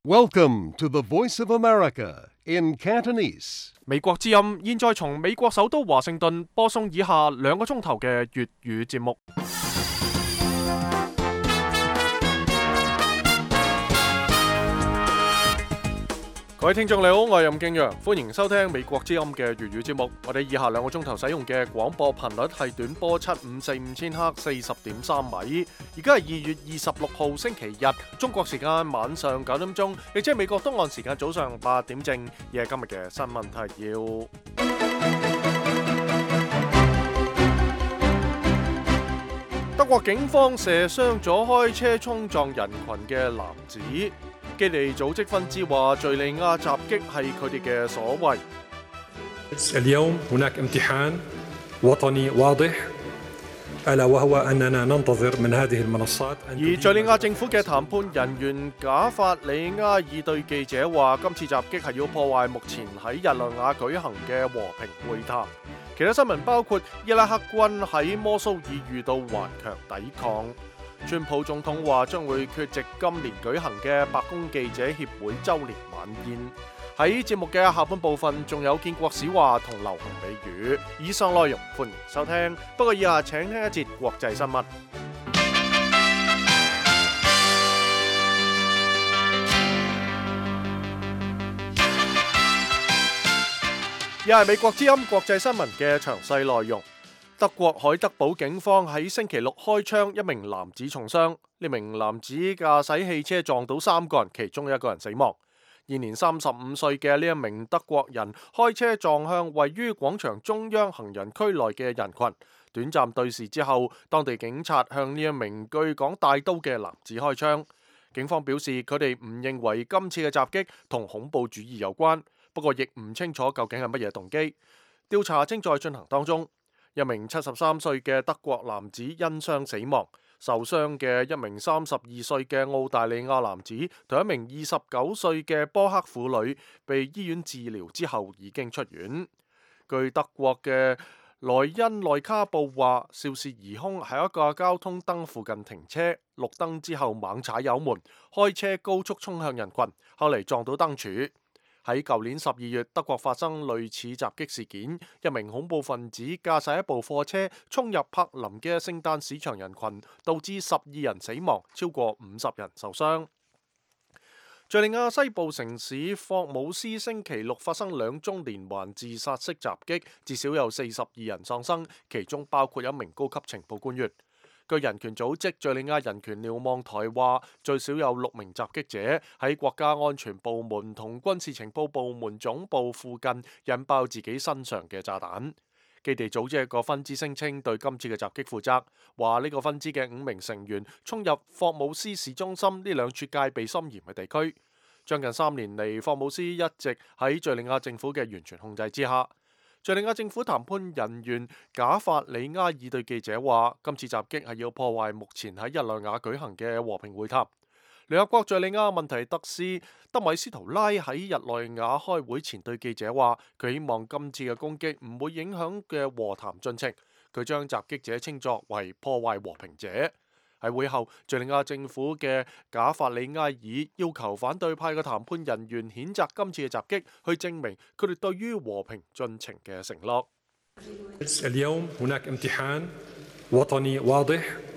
Welcome to the Voice of America in Cantonese. 美國之音現在從美國首都華盛頓播送以下2個鐘頭嘅粵語節目。各位聽眾你好，我係任敬陽，歡迎收聽美國之音嘅粵語節目。我哋以下2個鐘頭使用嘅廣播頻率係短波7545千赫40.3米。而家係2月26號星期日，中國時間晚上9點鐘，亦即係美國東岸時間早上8點正。而係今日嘅新聞提要。德國警方射傷咗開車衝撞人群嘅男子。基地組織分支話，敘利亞襲擊係佢哋嘅所為。 اليوم هناك امتحان وطني واضح ألا وهو أننا ننتظر من هذه المنصات。 而敘利亞政府嘅談判人員賈法里亞爾對記者話，今次襲擊係要破壞目前喺日內瓦舉行嘅和平會談。其他新聞包括伊拉克軍喺摩蘇爾遇到頑強抵抗。川普總統話將會缺席今年舉行嘅白宮記者協會週年晚宴。喺節目嘅下半部分，仲有建國史話同流行美語。以上內容歡迎收聽。不過以下請聽一節國際新聞。又係美國之音國際新聞嘅詳細內容。德國海德堡警方喺星期六開槍，一名男子重傷。呢名男子駕駛汽車撞到3個人，其中1個人死亡。現年35歲嘅呢一名德國人開車撞向位於廣場中央行人區內嘅人群，短暫對視之後，當地警察向呢一名據講帶刀嘅男子開槍。警方表示佢哋唔認為今次嘅襲擊同恐怖主義有關，不過亦唔清楚究竟係乜嘢動機。調查正在進行當中。一名73歲嘅德國男子因傷死亡，受傷嘅一名32歲嘅澳大利亞男子同一名29歲嘅波克婦女被醫院治療之後已經出院。據德國嘅萊茵內卡報話，肇事疑兇喺一個交通燈附近停車，綠燈之後猛踩油門，開車高速衝向人群，後嚟撞到燈柱。喺舊年12月，德國發生類似襲擊事件，一名恐怖分子駕駛一部貨車衝入柏林嘅聖誕市場人群，導致12人死亡，超過50人受傷。敘利亞西部城市霍姆斯星期六發生2宗連環自殺式襲擊，至少有42人喪生，其中包括一名高級情報官員。據人權組織敘利亞人權瞭望台話，最少有6名襲擊者喺國家安全部門同軍事情報部門總部附近引爆自己身上嘅炸彈。基地組織一個分支聲稱對今次嘅襲擊負責，話呢個分支嘅5名成員衝入霍姆斯市中心呢2處戒備森嚴嘅地區。將近3年嚟，霍姆斯一直喺敘利亞政府嘅完全控制之下。敘利亞政府談判人員賈法里亞爾對記者話，今次襲擊係要破壞目前喺日內瓦舉行嘅和平會談。聯合國敘利亞問題特使德米斯圖拉喺日內瓦開會前對記者話，佢希望今次嘅攻擊唔會影響嘅和談進程。佢將襲擊者稱作為破壞和平者。喺會後，敘利亞政府嘅賈法里亞爾要求反對派嘅談判人員譴責今次嘅襲擊，去證明佢哋對於和平進程嘅承諾。 اليوم هناك امتحان وطني واضح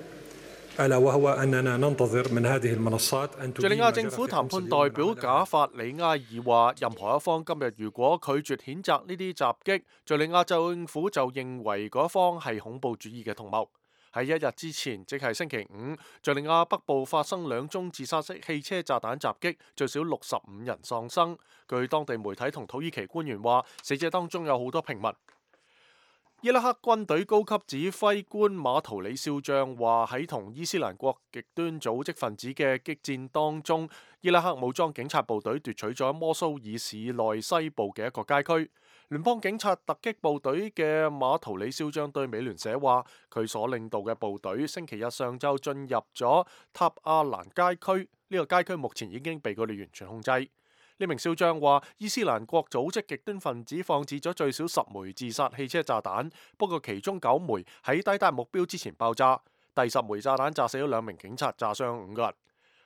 ألا وهو أننا ننتظر من هذه المنصات أن تدين。敘利亞政府談判代表賈法里亞爾話，任何一方今日如果拒絕譴責呢啲襲擊，敘利亞政府就認為嗰方係恐怖主義嘅同謀。喺1日之前，即係星期5，敘利亞北部發生2宗自殺式汽車炸彈襲擊，最少65人喪生。據當地媒體同土耳其官員話，死者當中有好多平民。伊拉克軍隊高級指揮官馬圖里少將話，喺同伊斯蘭國極端組織分子嘅激戰當中，伊拉克武裝警察部隊奪取咗摩蘇爾市內西部嘅一個街區。聯邦警察突擊部隊嘅馬圖里少將對美聯社話，佢所領導嘅部隊星期日上晝進入咗塔阿蘭街區，呢個街區目前已經被佢哋完全控制。呢名少將話，伊斯蘭國組織極端分子放置咗最少10枚自殺汽車炸彈，不過其中9枚喺抵達目標之前爆炸，第10枚炸彈炸死咗2名警察，炸傷5個人。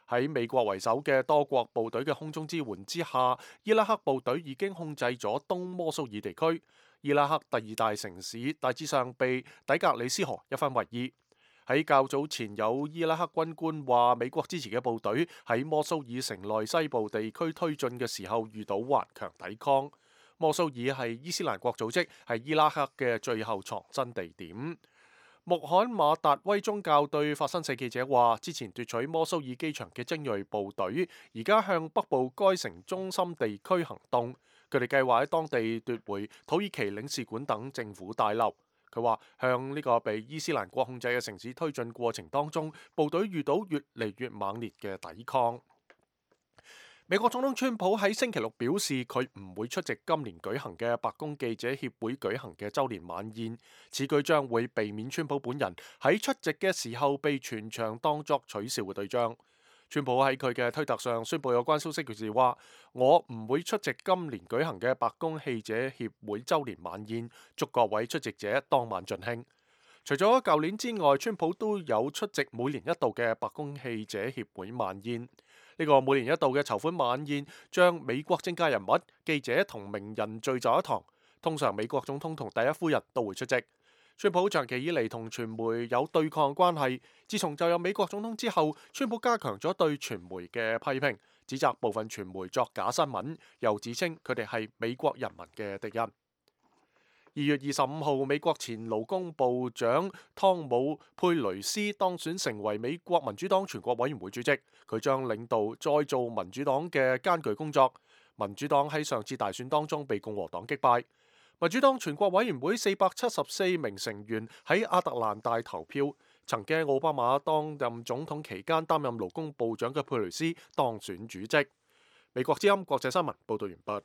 喺美國為首嘅多國部隊嘅空中支援之下，伊拉克部隊已經控制咗東摩蘇爾地區。伊拉克第二大城市大致上被底格里斯河一分為二。喺較早前，有伊拉克軍官話，美國支持嘅部隊喺摩蘇爾城內西部地區推進嘅時候遇到頑強抵抗。摩蘇爾係伊斯蘭國組織，係伊拉克嘅最後藏身地點。穆罕馬達威宗教對法新社記者話，之前奪取摩蘇爾機場嘅精銳部隊而家向北部該城中心地區行動，佢哋計劃喺當地奪回土耳其領事館等政府大樓。佢話向呢個被伊斯蘭國控制嘅城市推進過程當中，部隊遇到越嚟越猛烈嘅抵抗。美國總統川普喺星期六表示，佢唔會出席今年舉行嘅白宮記者協會舉行嘅週年晚宴，此舉將會避免川普本人喺出席嘅時候被全場當作取笑嘅對象。川普喺佢嘅推特上宣布有關消息時話：我唔會出席今年舉行嘅白宮記者協會週年晚宴，祝各位出席者當晚盡興。除咗舊年之外，川普都有出席每年一度嘅白宮記者協會晚宴。呢個每年一度嘅籌款晚宴將美國政界人物、記者同名人聚集一堂，通常美國總統同第一夫人都會出席。川普長期以嚟同傳媒有對抗關係，自從就任美國總統之後，川普加強咗對傳媒嘅批評，指責部分傳媒作假新聞，又指稱佢哋係美國人民嘅敵人。2月25號，美國前勞工部長湯姆佩雷斯當選成為美國民主黨全國委員會主席，佢將領導再造民主黨嘅艱巨工作。民主黨喺上次大選當中被共和黨擊敗。民主黨全國委員會474名成員喺亞特蘭大投票，曾經喺奧巴馬當任總統期間擔任勞工部長嘅佩雷斯當選主席。美國之音國際新聞報道完畢。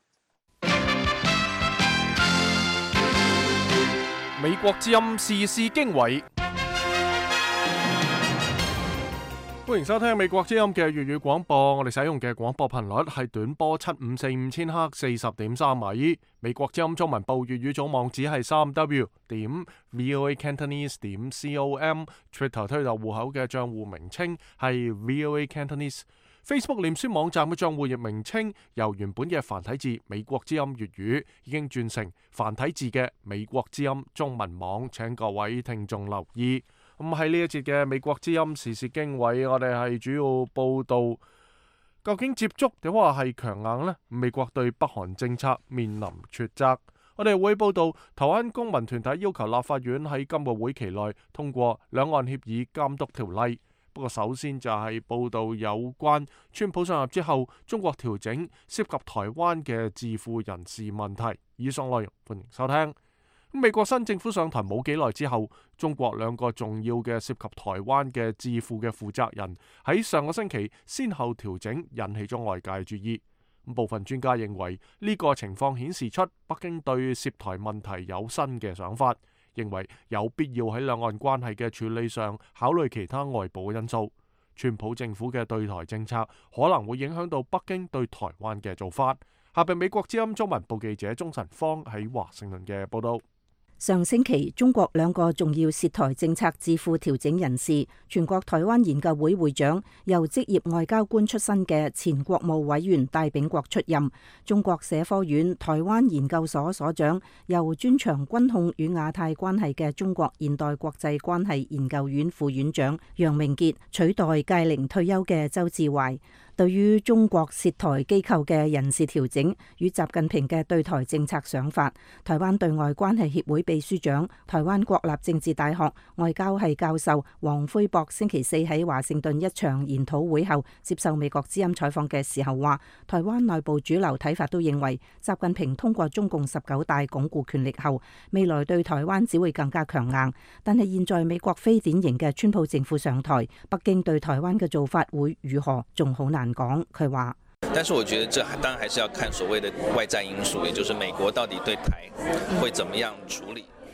美國之音時事經緯，歡迎收聽美國之音嘅粵語廣播。我哋使用嘅廣播頻率係短波7545千赫40.3米。美國之音中文部粵語總網址係3w.voacantonese.com。Twitter 推特戶口嘅賬戶名稱係 VOA Cantonese。Facebook 臉書網站嘅賬戶頁名稱由原本嘅繁體字美國之音粵語已經轉成繁體字嘅美國之音中文網，請各位聽眾留意。咁喺呢一節嘅美國之音時事經緯，我哋係主要報道究竟接觸點話係強硬呢？美國對北韓政策面臨抉擇。我哋會報道台灣公民團體要求立法院喺今個會期內通過兩岸協議監督條例。不過首先就係報道有關川普上任之後，中國調整涉及台灣嘅智庫人士問題。以上內容歡迎收聽。美國新政府上台冇幾耐之後，中國兩個重要嘅涉及台灣嘅智庫嘅負責人喺上個星期先後調整，引起咗外界注意。部分專家認為呢個情況顯示出北京對涉台問題有新嘅想法，認為有必要喺兩岸關係嘅處理上考慮其他外部嘅因素。川普政府嘅對台政策可能會影響到北京對台灣嘅做法。下邊美國之音中文部記者鍾晨芳喺華盛頓嘅報道。 上星期，中國兩個重要涉台政策智庫調整人士，全國台灣研究會會長，由職業外交官出身嘅前國務委員戴秉國出任；中國社科院台灣研究所所長，由專長軍控與亞太關係嘅中國現代國際關係研究院副院長楊明傑取代屆齡退休嘅周志懷。對於中國涉台機構嘅人事調整與習近平嘅對台政策想法，台灣對外關係協會秘書長、台灣國立政治大學外交系教授黃輝博星期四喺華盛頓一場研討會後接受美國之音採訪嘅時候話，台灣內部主流睇法都認為，習近平通過中共19大鞏固權力後，未來對台灣只會更加強硬。但係現在美國非典型嘅川普政府上台，北京對台灣嘅做法會如何，仲好難講。佢話， 但是我覺得這當然還是要看所謂的外在因素，也就是美國到底對台會怎麼樣處理。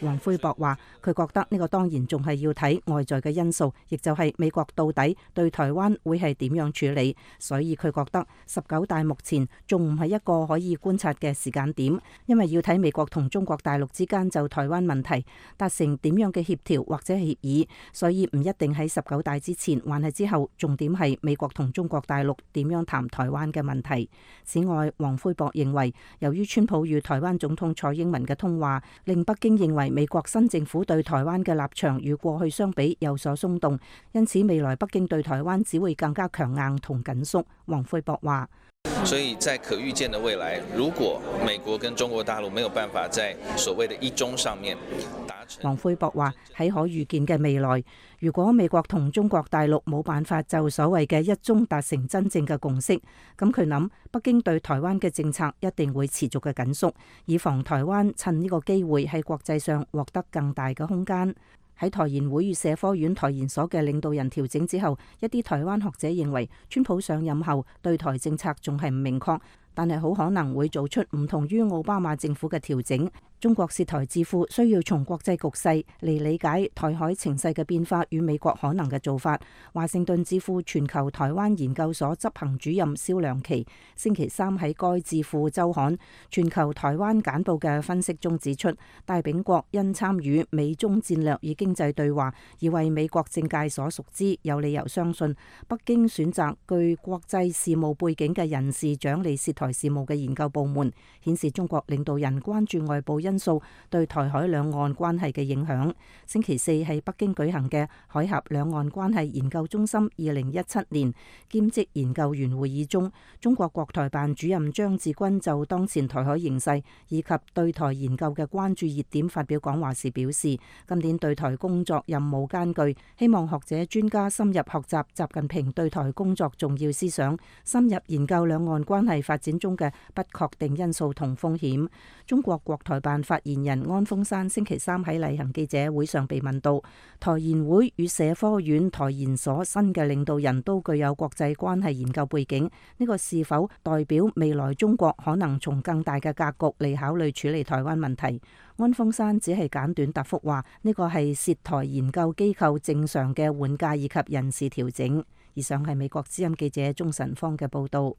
黃奎博話，佢覺得呢個當然仲係要睇外在嘅因素，亦就係美國到底對台灣會係點樣處理，所以佢覺得19大目前仲唔係一個可以觀察嘅時間點，因為要睇美國同中國大陸之間就台灣問題達成點樣嘅協調或者協議，所以唔一定喺19大之前還係之後，重點係美國同中國大陸點樣談台灣嘅問題。此外，黃奎博認為，由於川普與台灣總統蔡英文嘅通話，令北京認為美國新政府對台灣嘅立場與過去相比有所鬆動，因此未來北京對台灣只會更加強硬同緊縮。黃奎博話， 所以在可預見的未來，如果美國跟中國大陸沒有辦法在所謂的一中上面達成， 黃奎博話喺可預見嘅未來，如果美國同中國大陸冇辦法就所謂嘅一中達成真正嘅共識，咁佢諗北京對台灣嘅政策一定會持續嘅緊縮，以防台灣趁呢個機會喺國際上獲得更大嘅空間。喺台研會與社科院台研所嘅領導人調整之後，一啲台灣學者認為，川普上任後對台政策仲係唔明確，但係好可能會做出唔同於奧巴馬政府嘅調整。中國涉台智庫需要從國際局勢嚟理解台海情勢嘅變化與美國可能嘅做法。華盛頓智庫全球台灣研究所執行主任蕭良琪星期三喺該智庫週刊《全球台灣簡報》嘅分析中指出，大炳國因參與美中戰略與經濟對話而為美國政界所熟知，有理由相信北京選擇具國際事務背景嘅人士掌理涉台事務嘅研究部門，顯示中國領導人關注外部因素對台海兩岸關係嘅影響。星期四喺北京舉行嘅海峽兩岸關係研究中心2017年兼職研究員會議中，中國國台辦主任張志軍就當前台海形勢以及對台研究嘅關注熱點發表講話時表示，今年對台工作任務艱巨，希望學者專家深入學習習近平對台工作重要思想，深入研究兩岸關係發展中嘅不確定因素同風險。中國國台辦發言人安峰山星期三喺例行記者會上被問到，台研會與社科院台研所新嘅領導人都具有國際關係研究背景，呢個是否代表未來中國可能從更大嘅格局嚟考慮處理台灣問題？安峰山只係簡短答覆話，呢個係涉台研究機構正常嘅換屆以及人事調整。以上係美國之音記者鍾晨芳嘅報道。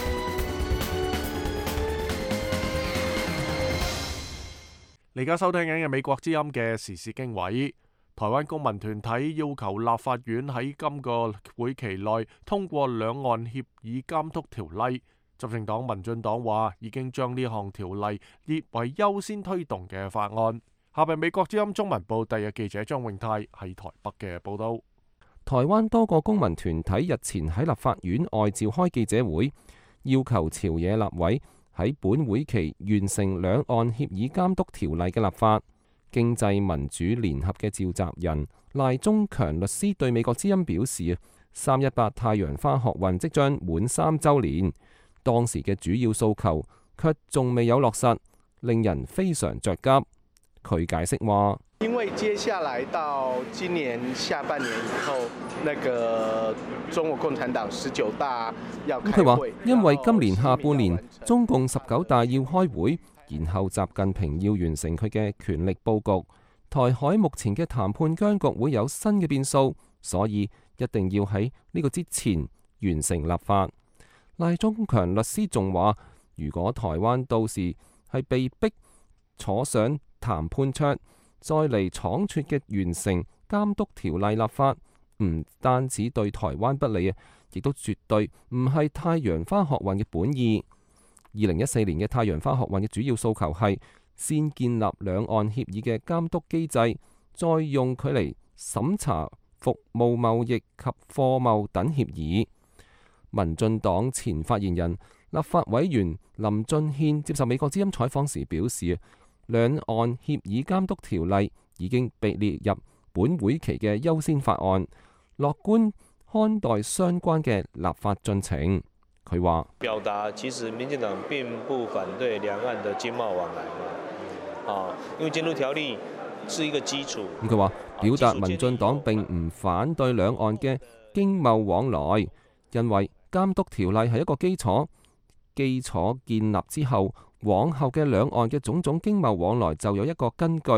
你而家收聽緊嘅美國之音嘅時事經緯，台灣公民團體要求立法院喺今個會期內通過兩岸協議監督條例。執政黨民進黨話已經將呢項條例列為優先推動嘅法案。下邊美國之音中文部第日記者張永泰喺台北嘅報道。 台灣多個公民團體日前喺立法院外召開記者會，要求朝野立委喺本會期完成兩岸協議監督條例嘅立法。經濟民主聯合嘅召集人賴中強律師對美國之音表示，318太陽花學運即將滿3週年，當時嘅主要訴求卻仲未有落實，令人非常着急。佢解釋話， 因為接下來到今年下半年以後，那個中國共產黨19大要開會。 佢話因為今年下半年中共19大要開會，然後習近平要完成佢嘅權力佈局，台海目前嘅談判僵局會有新嘅變數，所以一定要喺呢個之前完成立法。賴中強律師仲話，如果台灣到時係被逼坐上談判桌，再嚟倉促嘅完成監督條例立法，唔單止對台灣不利啊，亦都絕對唔係太陽花學運嘅本意。2014年嘅太陽花學運嘅主要訴求係先建立兩岸協議嘅監督機制，再用佢嚟審查服務貿易及貨貿等協議。民進黨前發言人立法委員林俊憲接受美國之音採訪時表示，兩岸協議監督條例已經被列入本會期嘅優先法案，樂觀看待相關嘅立法進程。佢話： 表達其實民進黨並不反對兩岸的經貿往來嘛，因為監督條例是一個基礎。 佢話表達民進黨並唔反對兩岸嘅經貿往來，因為監督條例係一個基礎，基礎建立之後，往後嘅兩岸嘅種種經貿往來就有一個根據，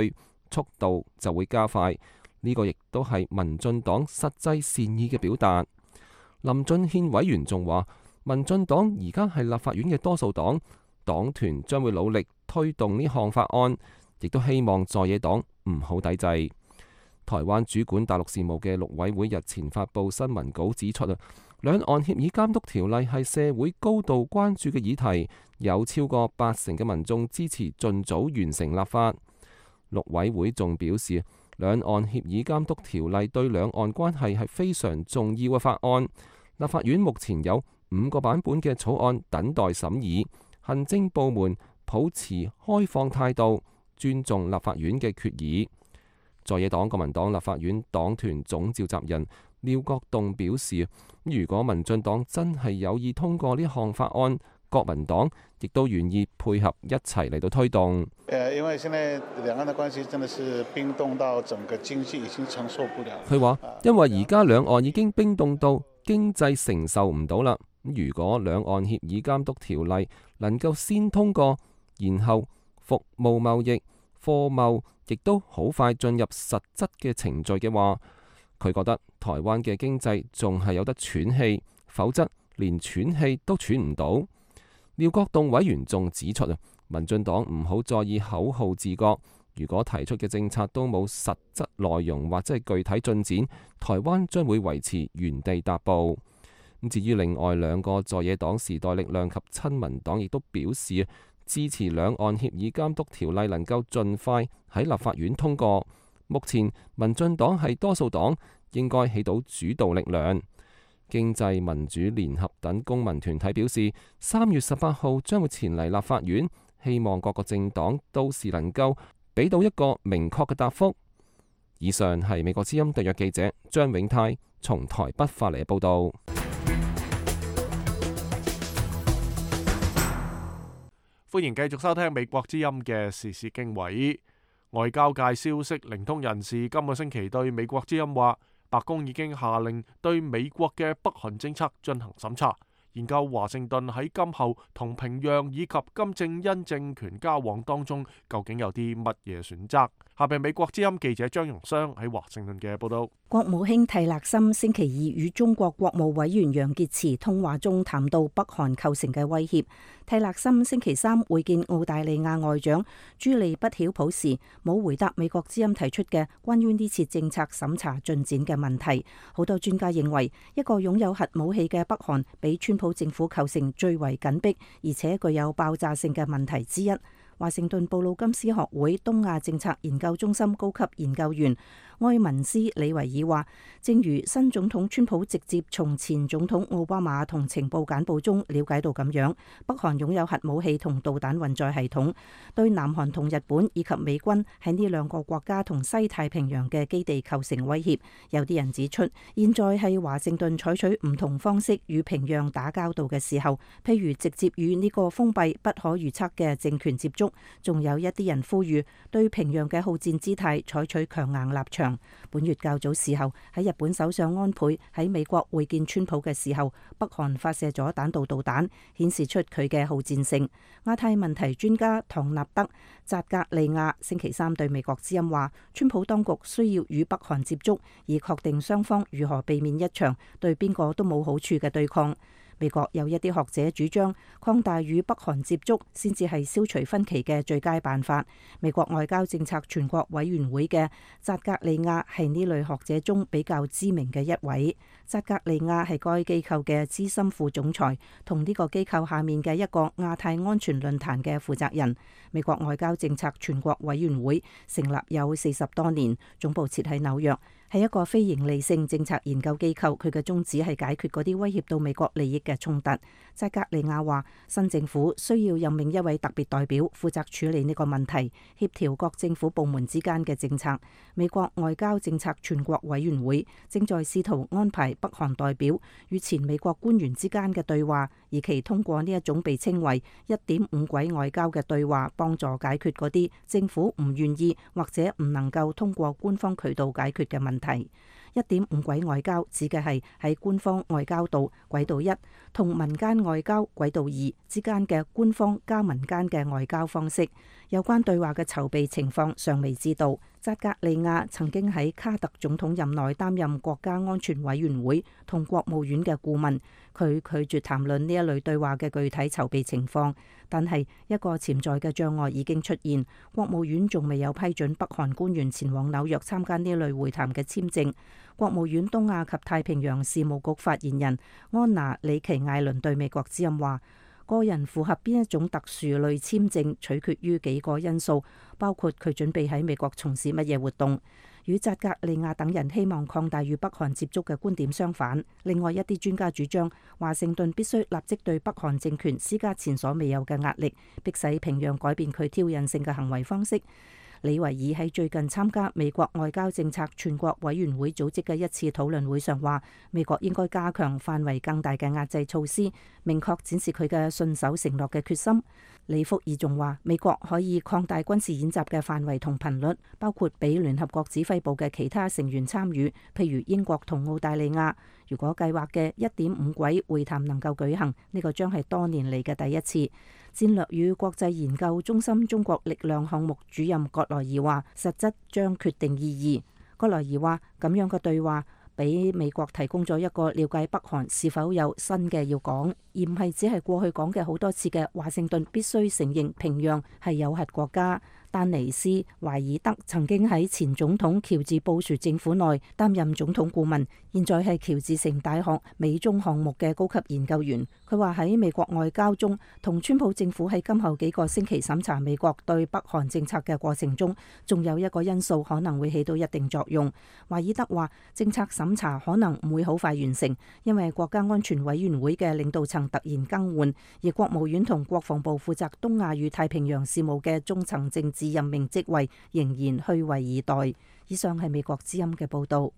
速度就會加快。呢個亦都係民進黨實際善意嘅表達。林俊憲委員仲話，民進黨而家係立法院嘅多數黨，黨團將會努力推動呢項法案，亦都希望在野黨唔好抵制。台灣主管大陸事務嘅陸委會日前發布新聞稿指出兩岸協議監督條例係社會高度關注嘅議題，有超過80%嘅民眾支持盡早完成立法。陸委會仲表示，兩岸協議監督條例對兩岸關係係非常重要嘅法案。立法院目前有5個版本嘅草案等待審議，行政部門抱持開放態度，尊重立法院嘅決議。在野黨國民黨立法院黨團總召集人廖國棟表示，如果民進黨真係有意通過呢項法案，國民黨亦都願意配合一齊嚟到推動。 因為現在兩岸的關係真的是冰凍到整個經濟已經承受不了。 佢話，因為而家兩岸已經冰凍到經濟承受唔到啦。如果兩岸協議監督條例能夠先通過，然後服務貿易、貨貿亦都好快進入實質嘅程序嘅話，佢覺得台灣嘅經濟仲係有得喘氣，否則連喘氣都喘唔到。廖國棟委員仲指出民進黨唔好再以口號治國，如果提出嘅政策都冇實質內容或者係具體進展，台灣將會維持原地踏步。至於另外兩個在野黨時代力量及親民黨亦都表示支持兩岸協議監督條例能夠盡快喺立法院通過。目前民進黨係多數黨，應該起到主導力量。經濟民主聯合等公民團體表示，3月18號將會前嚟立法院，希望各個政黨到時能夠俾到一個明確嘅答覆。以上係美國之音特約記者張永泰從台北發嚟嘅報導。 歡迎繼續收聽美國之音嘅時事經緯。外交界消息靈通人士今個星期對美國之音話，白宮已經下令對美國嘅北韓政策進行審查，研究華盛頓喺今後同平壤以及金正恩政權交往當中究竟有啲乜嘢選擇。下邊美國之音記者張容湘喺華盛頓嘅報道。 國務卿蒂勒森星期二與中國國務委員楊潔篪通話中談到北韓構成嘅威脅。蒂勒森星期三會見澳大利亞外長朱利不曉普時，冇回答美國之音提出嘅關於呢次政策審查進展嘅問題。好多專家認為，一個擁有核武器嘅北韓比川普政府構成最為緊迫而且具有爆炸性嘅問題之一。華盛頓布魯金斯學會東亞政策研究中心高級研究員埃文斯李維爾話，正如新總統川普直接從前總統奧巴馬同情報簡報中了解到咁樣，北韓擁有核武器同導彈運載系統，對南韓同日本以及美軍喺呢兩個國家同西太平洋嘅基地構成威脅。有啲人指出，現在係華盛頓採取唔同方式與平壤打交道嘅時候，譬如直接與呢個封閉不可預測嘅政權接觸，仲有一啲人呼籲對平壤嘅好戰姿態採取強硬立場。本月較早時候，喺日本首相安倍喺美國會見川普嘅時候，北韓發射咗彈道導彈，顯示出佢嘅好戰性。亞太問題專家唐納德扎格利亞星期三對美國之音話，川普當局需要與北韓接觸，以確定雙方如何避免一場對邊個都冇好處嘅對抗。美國有一啲學者主張，擴大與北韓接觸先至係消除分歧嘅最佳辦法。美國外交政策全國委員會嘅扎格利亞係呢類學者中比較知名嘅一位。扎格利亞係該機構嘅資深副總裁，同呢個機構下面嘅一個亞太安全論壇嘅負責人。美國外交政策全國委員會成立有40多年，總部設喺紐約，係一個非營利性政策研究機構。佢嘅宗旨係解決嗰啲威脅到美國利益嘅衝突。扎格利亞話，新政府需要任命一位特別代表負責處理呢個問題，協調各政府部門之間嘅政策。美國外交政策全國委員會正在試圖安排北韓代表與前美國官員之間嘅對話，而其通過呢一種被稱為1.5軌外交嘅對話，幫助解決嗰啲政府唔願意或者唔能夠通過官方渠道解決嘅問題。1.5軌外交指嘅係喺官方外交道軌道1同民間外交軌道2之間嘅官方加民間嘅外交方式。有關對話嘅籌備情況尚未知道。 扎格利亞曾經喺卡特總統任內擔任國家安全委員會同國務院嘅顧問，佢拒絕談論呢一類對話嘅具體籌備情況。但係一個潛在嘅障礙已經出現，國務院仲未有批准北韓官員前往紐約參加呢類會談嘅簽證。國務院東亞及太平洋事務局發言人安娜李奇艾倫對美國之音話：個人符合邊一種特殊類簽證，取決於幾個因素，包括佢準備喺美國從事乜嘢活動。與扎格利亞等人希望擴大與北韓接觸嘅觀點相反，另外一啲專家主張，華盛頓必須立即對北韓政權施加前所未有嘅壓力，迫使平壤改變佢挑釁性嘅行為方式。李維爾喺最近參加美國外交政策全國委員會組織嘅一次討論會上話，美國應該加強範圍更大嘅壓制措施，明確展示佢嘅信守承諾嘅決心。李福爾仲話，美國可以擴大軍事演習嘅範圍同頻率，包括俾聯合國指揮部嘅其他成員參與，譬如英國同澳大利亞。如果計劃嘅1.5軌會談能夠舉行，呢個將係多年嚟嘅第一次。戰略與國際研究中心中國力量項目主任葛萊爾話，實質將決定意義。葛萊爾話，咁樣嘅對話俾美國提供咗一個了解北韓是否有新嘅要講，而唔係只係過去講嘅好多次嘅華盛頓必須承認平壤係有核國家。丹尼斯·懷爾德曾經喺前總統喬治布殊政府內擔任總統顧問，現在係喬治城大學美中項目嘅高級研究員。佢話喺美國外交中，同川普政府喺今後幾個星期審查美國對北韓政策嘅過程中，仲有一個因素可能會起到一定作用。懷爾德話，政策審查可能唔會好快完成，因為國家安全委員會嘅領導層突然更換，而國務院同國防部負責東亞與太平洋事務嘅中層政治任命職位仍然虛位以待。以上係美國之音嘅報道。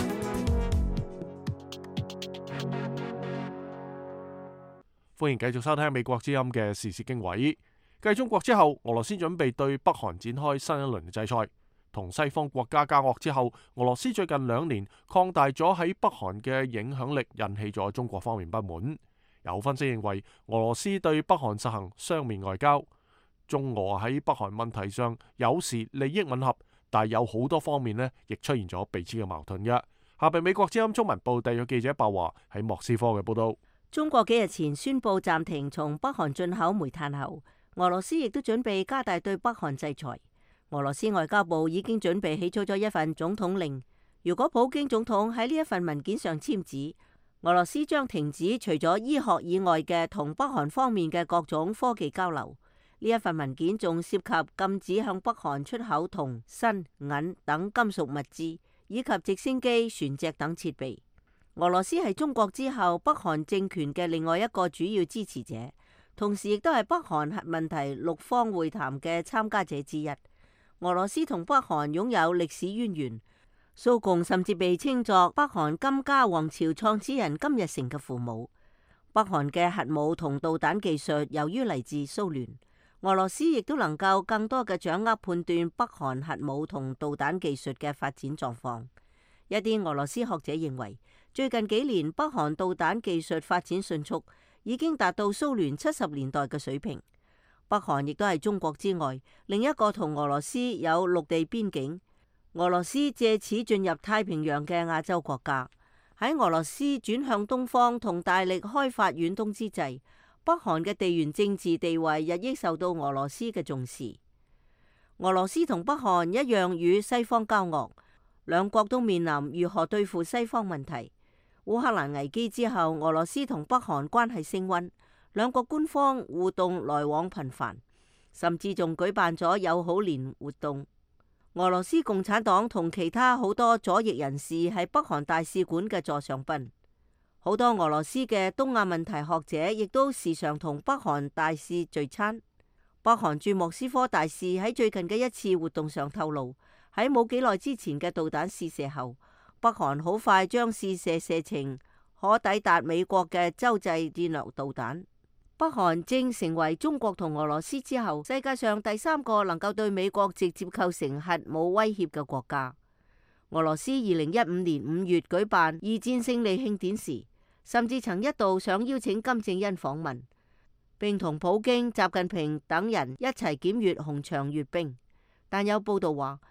歡迎繼續收聽美國之音嘅時事經緯。繼中國之後，俄羅斯準備對北韓展開新一輪制裁。同西方國家交惡之後，俄羅斯最近2年擴大咗喺北韓嘅影響力，引起咗中國方面不滿。有分析認為，俄羅斯對北韓實行雙面外交。中俄喺北韓問題上有時利益吻合，但係有好多方面呢亦出現咗彼此嘅矛盾嘅。下邊美國之音中文部特約記者白華喺莫斯科嘅報道。 中國幾日前宣布暫停從北韓進口煤炭後，俄羅斯亦都準備加大對北韓制裁。俄羅斯外交部已經準備起草咗一份總統令，如果普京總統喺呢一份文件上簽字，俄羅斯將停止除咗醫學以外嘅同北韓方面嘅各種科技交流。呢一份文件仲涉及禁止向北韓出口銅、鋅、銀等金屬物資，以及直升機、船隻等設備。俄羅斯係中國之後北韓政權嘅另外一個主要支持者，同時亦都係北韓核問題6方會談嘅參加者之一。俄羅斯同北韓擁有歷史淵源，蘇共甚至被稱作北韓金家王朝創始人金日成嘅父母。北韓嘅核武同導彈技術由於嚟自蘇聯，俄羅斯亦都能夠更多嘅掌握判斷北韓核武同導彈技術嘅發展狀況。一啲俄羅斯學者認為，最近幾年北韓導彈技術發展迅速，已經達到蘇聯70年代嘅水平。北韓亦都係中國之外另一個同俄羅斯有陸地邊境，俄羅斯借此進入太平洋嘅亞洲國家。喺俄羅斯轉向東方同大力開發遠東之際，北韓嘅地緣政治地位日益受到俄羅斯嘅重視。俄羅斯同北韓一樣與西方交惡，兩國都面臨如何對付西方問題。烏克蘭危機之後，俄羅斯同北韓關係升溫，兩國官方互動來往頻繁，甚至仲舉辦咗友好年活動。俄羅斯共產黨同其他好多左翼人士係北韓大使館嘅座上賓，好多俄羅斯嘅東亞問題學者亦都時常同北韓大使聚餐。北韓駐莫斯科大使喺最近嘅一次活動上透露，喺冇幾耐之前嘅導彈試射後，北韓好快將試射射程可抵達美國嘅洲際戰略導彈。北韓正成為中國同俄羅斯之後世界上第3個能夠對美國直接構成核武威脅嘅國家。俄羅斯2015年5月舉辦二戰勝利慶典時，甚至曾一度想邀請金正恩訪問，並同普京、習近平等人一齊檢閱紅場閱兵。但有報道話，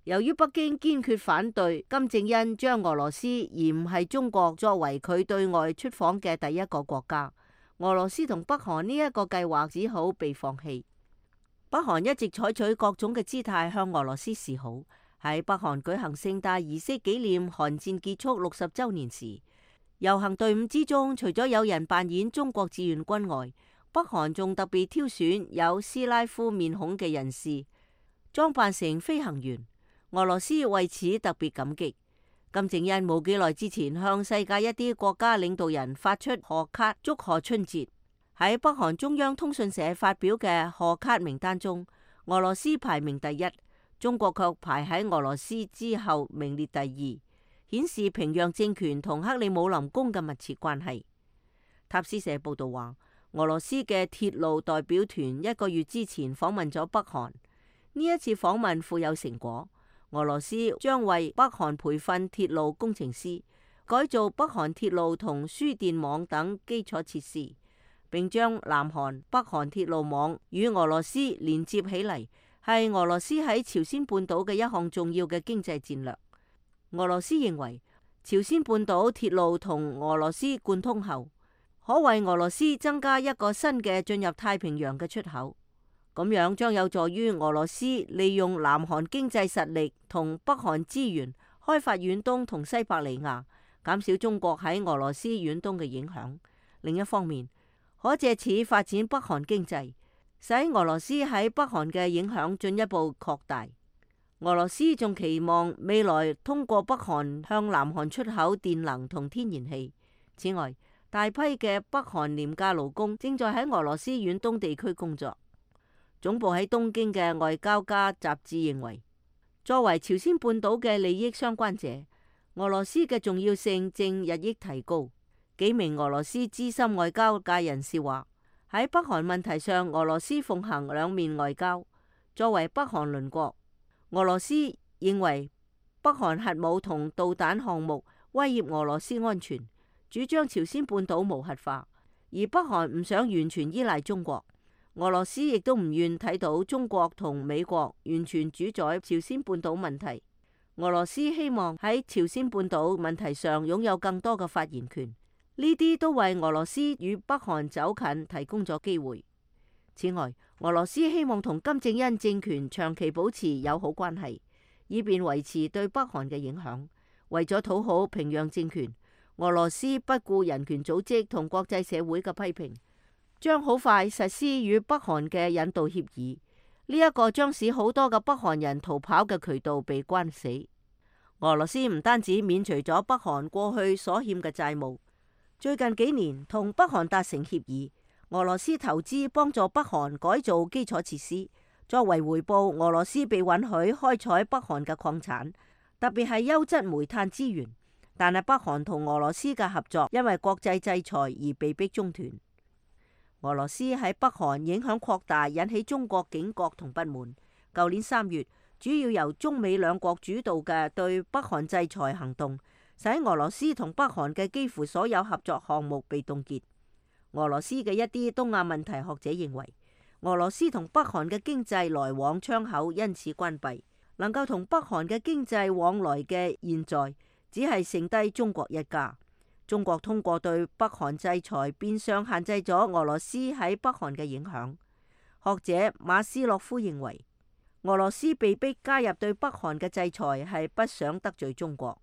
由於北京堅決反對，金正恩將俄羅斯而唔係中國作為佢對外出訪嘅第一個國家，俄羅斯同北韓呢一個計劃只好被放棄。北韓一直採取各種嘅姿態向俄羅斯示好。喺北韓舉行盛大儀式紀念韓戰結束60週年時，遊行隊伍之中，除咗有人扮演中國志願軍外，北韓仲特別挑選有斯拉夫面孔嘅人士，裝扮成飛行員。俄羅斯為此特別感激。金正恩冇幾耐之前向世界一啲國家領導人發出賀卡祝賀春節。喺北韓中央通訊社發表嘅賀卡名單中，俄羅斯排名第一，中國卻排喺俄羅斯之後名列第二，顯示平壤政權同克里姆林宮嘅密切關係。塔斯社報道話，俄羅斯嘅鐵路代表團1個月之前訪問咗北韓，呢一次訪問富有成果。俄羅斯將為北韓培訓鐵路工程師，改造北韓鐵路同輸電網等基礎設施，並將南韓、北韓鐵路網與俄羅斯連接起嚟，係俄羅斯喺朝鮮半島嘅一項重要嘅經濟戰略。俄羅斯認為，朝鮮半島鐵路同俄羅斯貫通後，可為俄羅斯增加一個新嘅進入太平洋嘅出口。咁樣將有助於俄羅斯利用南韓經濟實力同北韓資源開發遠東同西伯利亞，減少中國喺俄羅斯遠東嘅影響。另一方面，可借此發展北韓經濟，使俄羅斯喺北韓嘅影響進一步擴大。俄羅斯仲期望未來通過北韓向南韓出口電能同天然氣。此外，大批嘅北韓廉價勞工正在喺俄羅斯遠東地區工作。總部喺東京嘅外交家雜誌認為，作為朝鮮半島嘅利益相關者，俄羅斯嘅重要性正日益提高。幾名俄羅斯資深外交界人士話，喺北韓問題上，俄羅斯奉行兩面外交。作為北韓鄰國，俄羅斯認為北韓核武同導彈項目威脅俄羅斯安全，主張朝鮮半島無核化，而北韓唔想完全依賴中國。俄羅斯亦都唔願睇到中國同美國完全主宰朝鮮半島問題。俄羅斯希望喺朝鮮半島問題上擁有更多嘅發言權，呢啲都為俄羅斯與北韓走近提供咗機會。此外，俄羅斯希望同金正恩政權長期保持友好關係，以便維持對北韓嘅影響。為咗討好平壤政權，俄羅斯不顧人權組織同國際社會嘅批評，將好快實施與北韓嘅引渡協議。呢一個將使好多嘅北韓人逃跑嘅渠道被關死。俄羅斯唔單止免除咗北韓過去所欠嘅債務，最近幾年同北韓達成協議，俄羅斯投資幫助北韓改造基礎設施，作為回報，俄羅斯被允許開採北韓嘅礦產，特別係優質煤炭資源。但係北韓同俄羅斯嘅合作因為國際制裁而被迫中斷。俄羅斯喺北韓影響擴大，引起中國警覺同不滿。舊年3月，主要由中美兩國主導嘅對北韓制裁行動，使俄羅斯同北韓嘅幾乎所有合作項目被凍結。俄羅斯嘅一啲東亞問題學者認為，俄羅斯同北韓嘅經濟來往窗口因此關閉，能夠同北韓嘅經濟往來嘅現在，只係剩低中國一家。中國通過對北韓制裁，變相限制咗俄羅斯喺北韓嘅影響。學者馬斯洛夫認為，俄羅斯被迫加入對北韓嘅制裁，係不想得罪中國。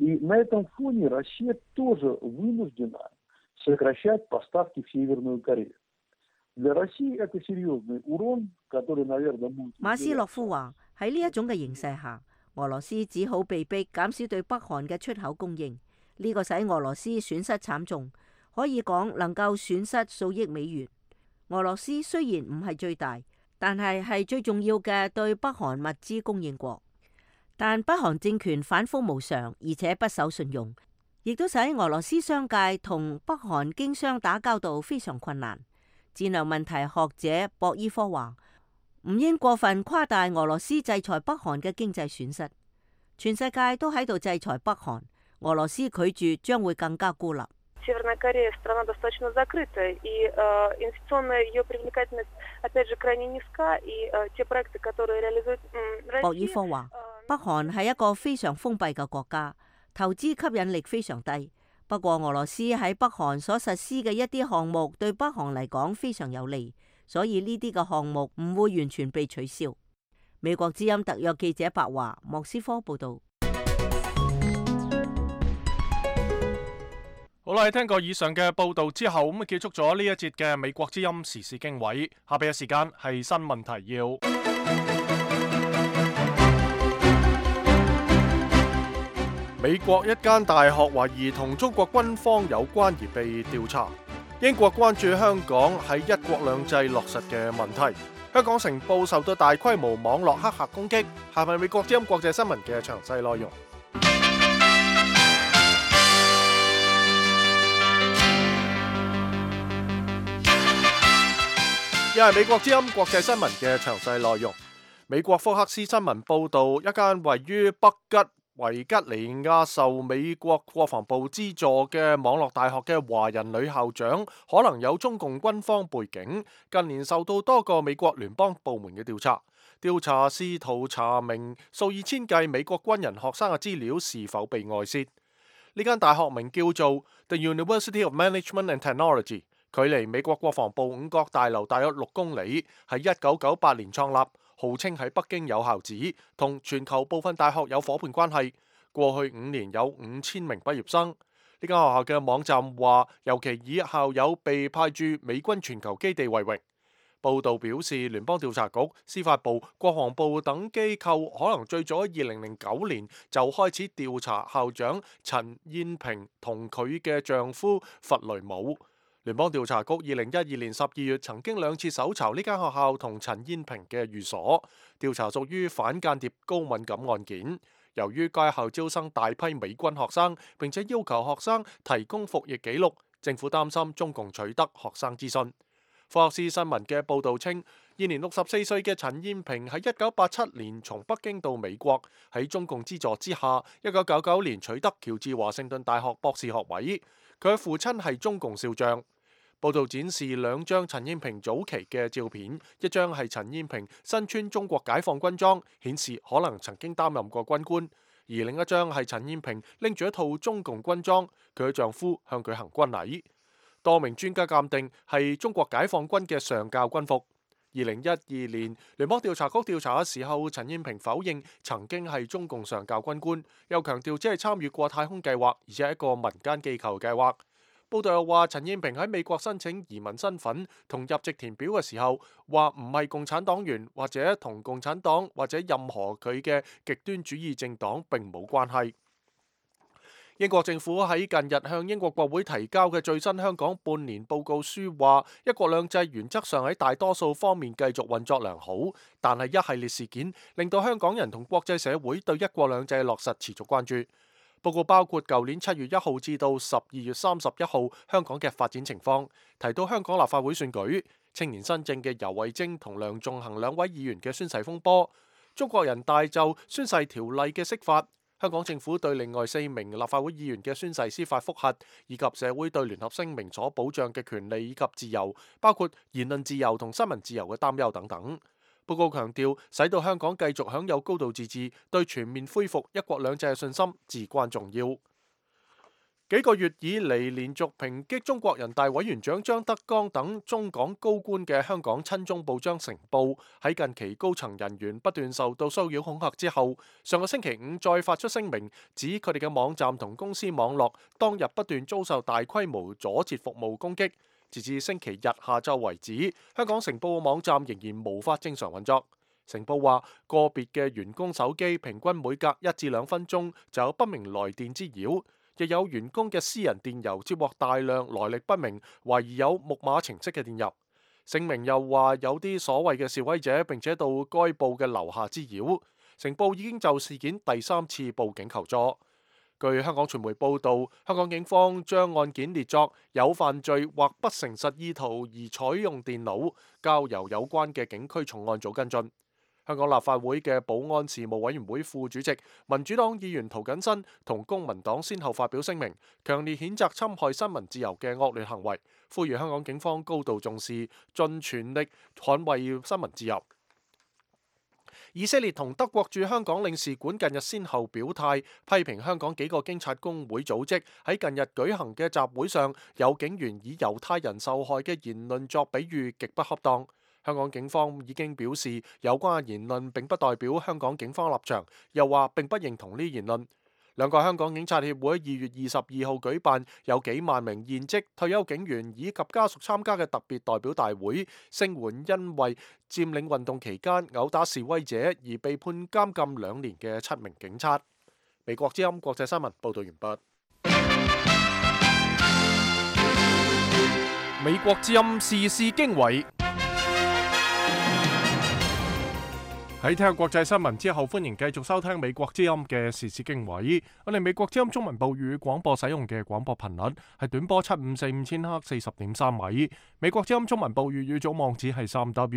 馬斯洛夫話，喺呢一種嘅形勢下，俄羅斯只好被迫減少對北韓嘅出口供應。呢個使俄羅斯損失慘重，可以講能夠損失數億美元。俄羅斯雖然唔係最大，但係最重要嘅對北韓物資供應國。但北韓政權反覆無常，而且不守信用，亦都使俄羅斯商界同北韓經商打交道非常困難。戰略問題學者博伊科話，唔應過分誇大俄羅斯制裁北韓嘅經濟損失。全世界都喺度制裁北韓，俄羅斯拒絕將會更加孤立。博爾科話， 北韓係一個非常封閉嘅國家，投資吸引力非常低。不過俄羅斯喺北韓所實施嘅一啲項目對北韓嚟講非常有利，所以呢啲嘅項目唔會完全被取消。美國之音特約記者白華，莫斯科報道。 好啦，聽過以上嘅報道之後，咁結束咗呢一節嘅美國之音時事經緯。下邊嘅時間係新聞提要。美國一間大學懷疑同中國軍方有關而被調查。英國關注香港喺一國兩制落實嘅問題。香港城報受到大規模網絡黑客攻擊。下邊美國之音國際新聞嘅詳細內容。又係美國之音國際新聞嘅詳細內容。美國福克斯新聞報道，一間位於北吉維吉尼亞受美國國防部資助嘅網絡大學嘅華人女校長可能有中共軍方背景，近年受到多個美國聯邦部門嘅調查。調查試圖查明數以千計美國軍人學生嘅資料是否被外泄。呢間大學名叫做 The University of Management and Technology。距離美國國防部五角大樓大約6公里，喺1998年創立，號稱喺北京有校址，同全球部分大學有夥伴關係。過去5年有5000名畢業生。呢間學校嘅網站話，尤其以校友被派駐美軍全球基地為榮。報道表示，聯邦調查局、司法部、國防部等機構可能最早喺2009年就開始調查校長陳燕平同佢嘅丈夫弗雷姆。聯邦調查局2012年12月曾經2次搜查呢間學校同陳燕平嘅寓所，調查屬於反間諜高敏感案件。由於該校招生大批美軍學生，並且要求學生提供服役記錄，政府擔心中共取得學生資訊。福克斯新聞嘅報導稱，現年64歲嘅陳燕平喺1987年從北京到美國，喺中共資助之下，1999年取得喬治華盛頓大學博士學位。佢嘅父親係中共少將。報道展示2張陳燕平早期嘅照片，一張係陳燕平身穿中國解放軍裝，顯示可能曾經擔任過軍官；而另一張係陳燕平拎住一套中共軍裝，佢嘅丈夫向佢行軍禮。多名專家鑑定係中國解放軍嘅上校軍服。2012年聯邦調查局調查嘅時候，陳燕平否認曾經係中共上校軍官，又強調只係參與過太空計劃，而且係一個民間機構計劃。報道又話，陳燕平喺美國申請移民身份同入籍填表嘅時候，話唔係共產黨員，或者同共產黨或者任何佢嘅極端主義政黨並冇關係。英國政府喺近日向英國國會提交嘅最新香港半年報告書話，一國兩制原則上喺大多數方面繼續運作良好，但係一系列事件令到香港人同國際社會對一國兩制落實持續關注。報告包括舊年7月1號至到12月31號香港嘅發展情況，提到香港立法會選舉、青年新政嘅游蕙禎同梁頌恆2位議員嘅宣誓風波、中國人大就宣誓條例嘅釋法、香港政府對另外4名立法會議員嘅宣誓司法覆核，以及社會對聯合聲明所保障嘅權利以及自由，包括言論自由同新聞自由嘅擔憂等等。報告強調，使到香港繼續享有高度自治，對全面恢復一國兩制嘅信心至關重要。幾個月以嚟連續抨擊中國人大委員長張德江等中港高官嘅香港親中報章《成報》喺近期高層人員不斷受到騷擾恐嚇之後，上個星期5再發出聲明，指佢哋嘅網站同公司網絡當日不斷遭受大規模阻截服務攻擊。截至星期日下晝為止，香港成報網站仍然無法正常運作。成報話，個別嘅員工手機平均每隔1至2分鐘就有不明來電滋擾，亦有員工嘅私人電郵接獲大量來歷不明、懷疑有木馬程式嘅電郵。聲明又話有啲所謂嘅示威者並且到該報嘅樓下滋擾。成報已經就事件第3次報警求助。據香港傳媒報導，香港警方將案件列作有犯罪或不誠實意圖而採用電腦，交由有關嘅警區重案組跟進。香港立法會嘅保安事務委員會副主席民主黨議員涂謹申同公民黨先後發表聲明，強烈譴責侵害新聞自由嘅惡劣行為，呼籲香港警方高度重視，盡全力捍衛新聞自由。 以色列同德國駐香港領事館近日先後表態，批評香港幾個警察工會組織喺近日舉行嘅集會上，有警員以猶太人受害嘅言論作比喻，極不恰當。香港警方已經表示，有關言論並不代表香港警方立場，又話並不認同呢言論。兩個香港警察協會2月22號舉辦有幾萬名現職退休警員以及家屬參加嘅特別代表大會，聲援因為佔領運動期間毆打示威者而被判監禁2年嘅7名警察。美國之音國際新聞報道完畢。美國之音時事經緯。喺聽國際新聞之後，歡迎繼續收聽美國之音嘅時事經緯。我哋美國之音中文部語廣播使用嘅廣播頻率係短波7545千赫40.3米。美國之音中文部粵語組網址係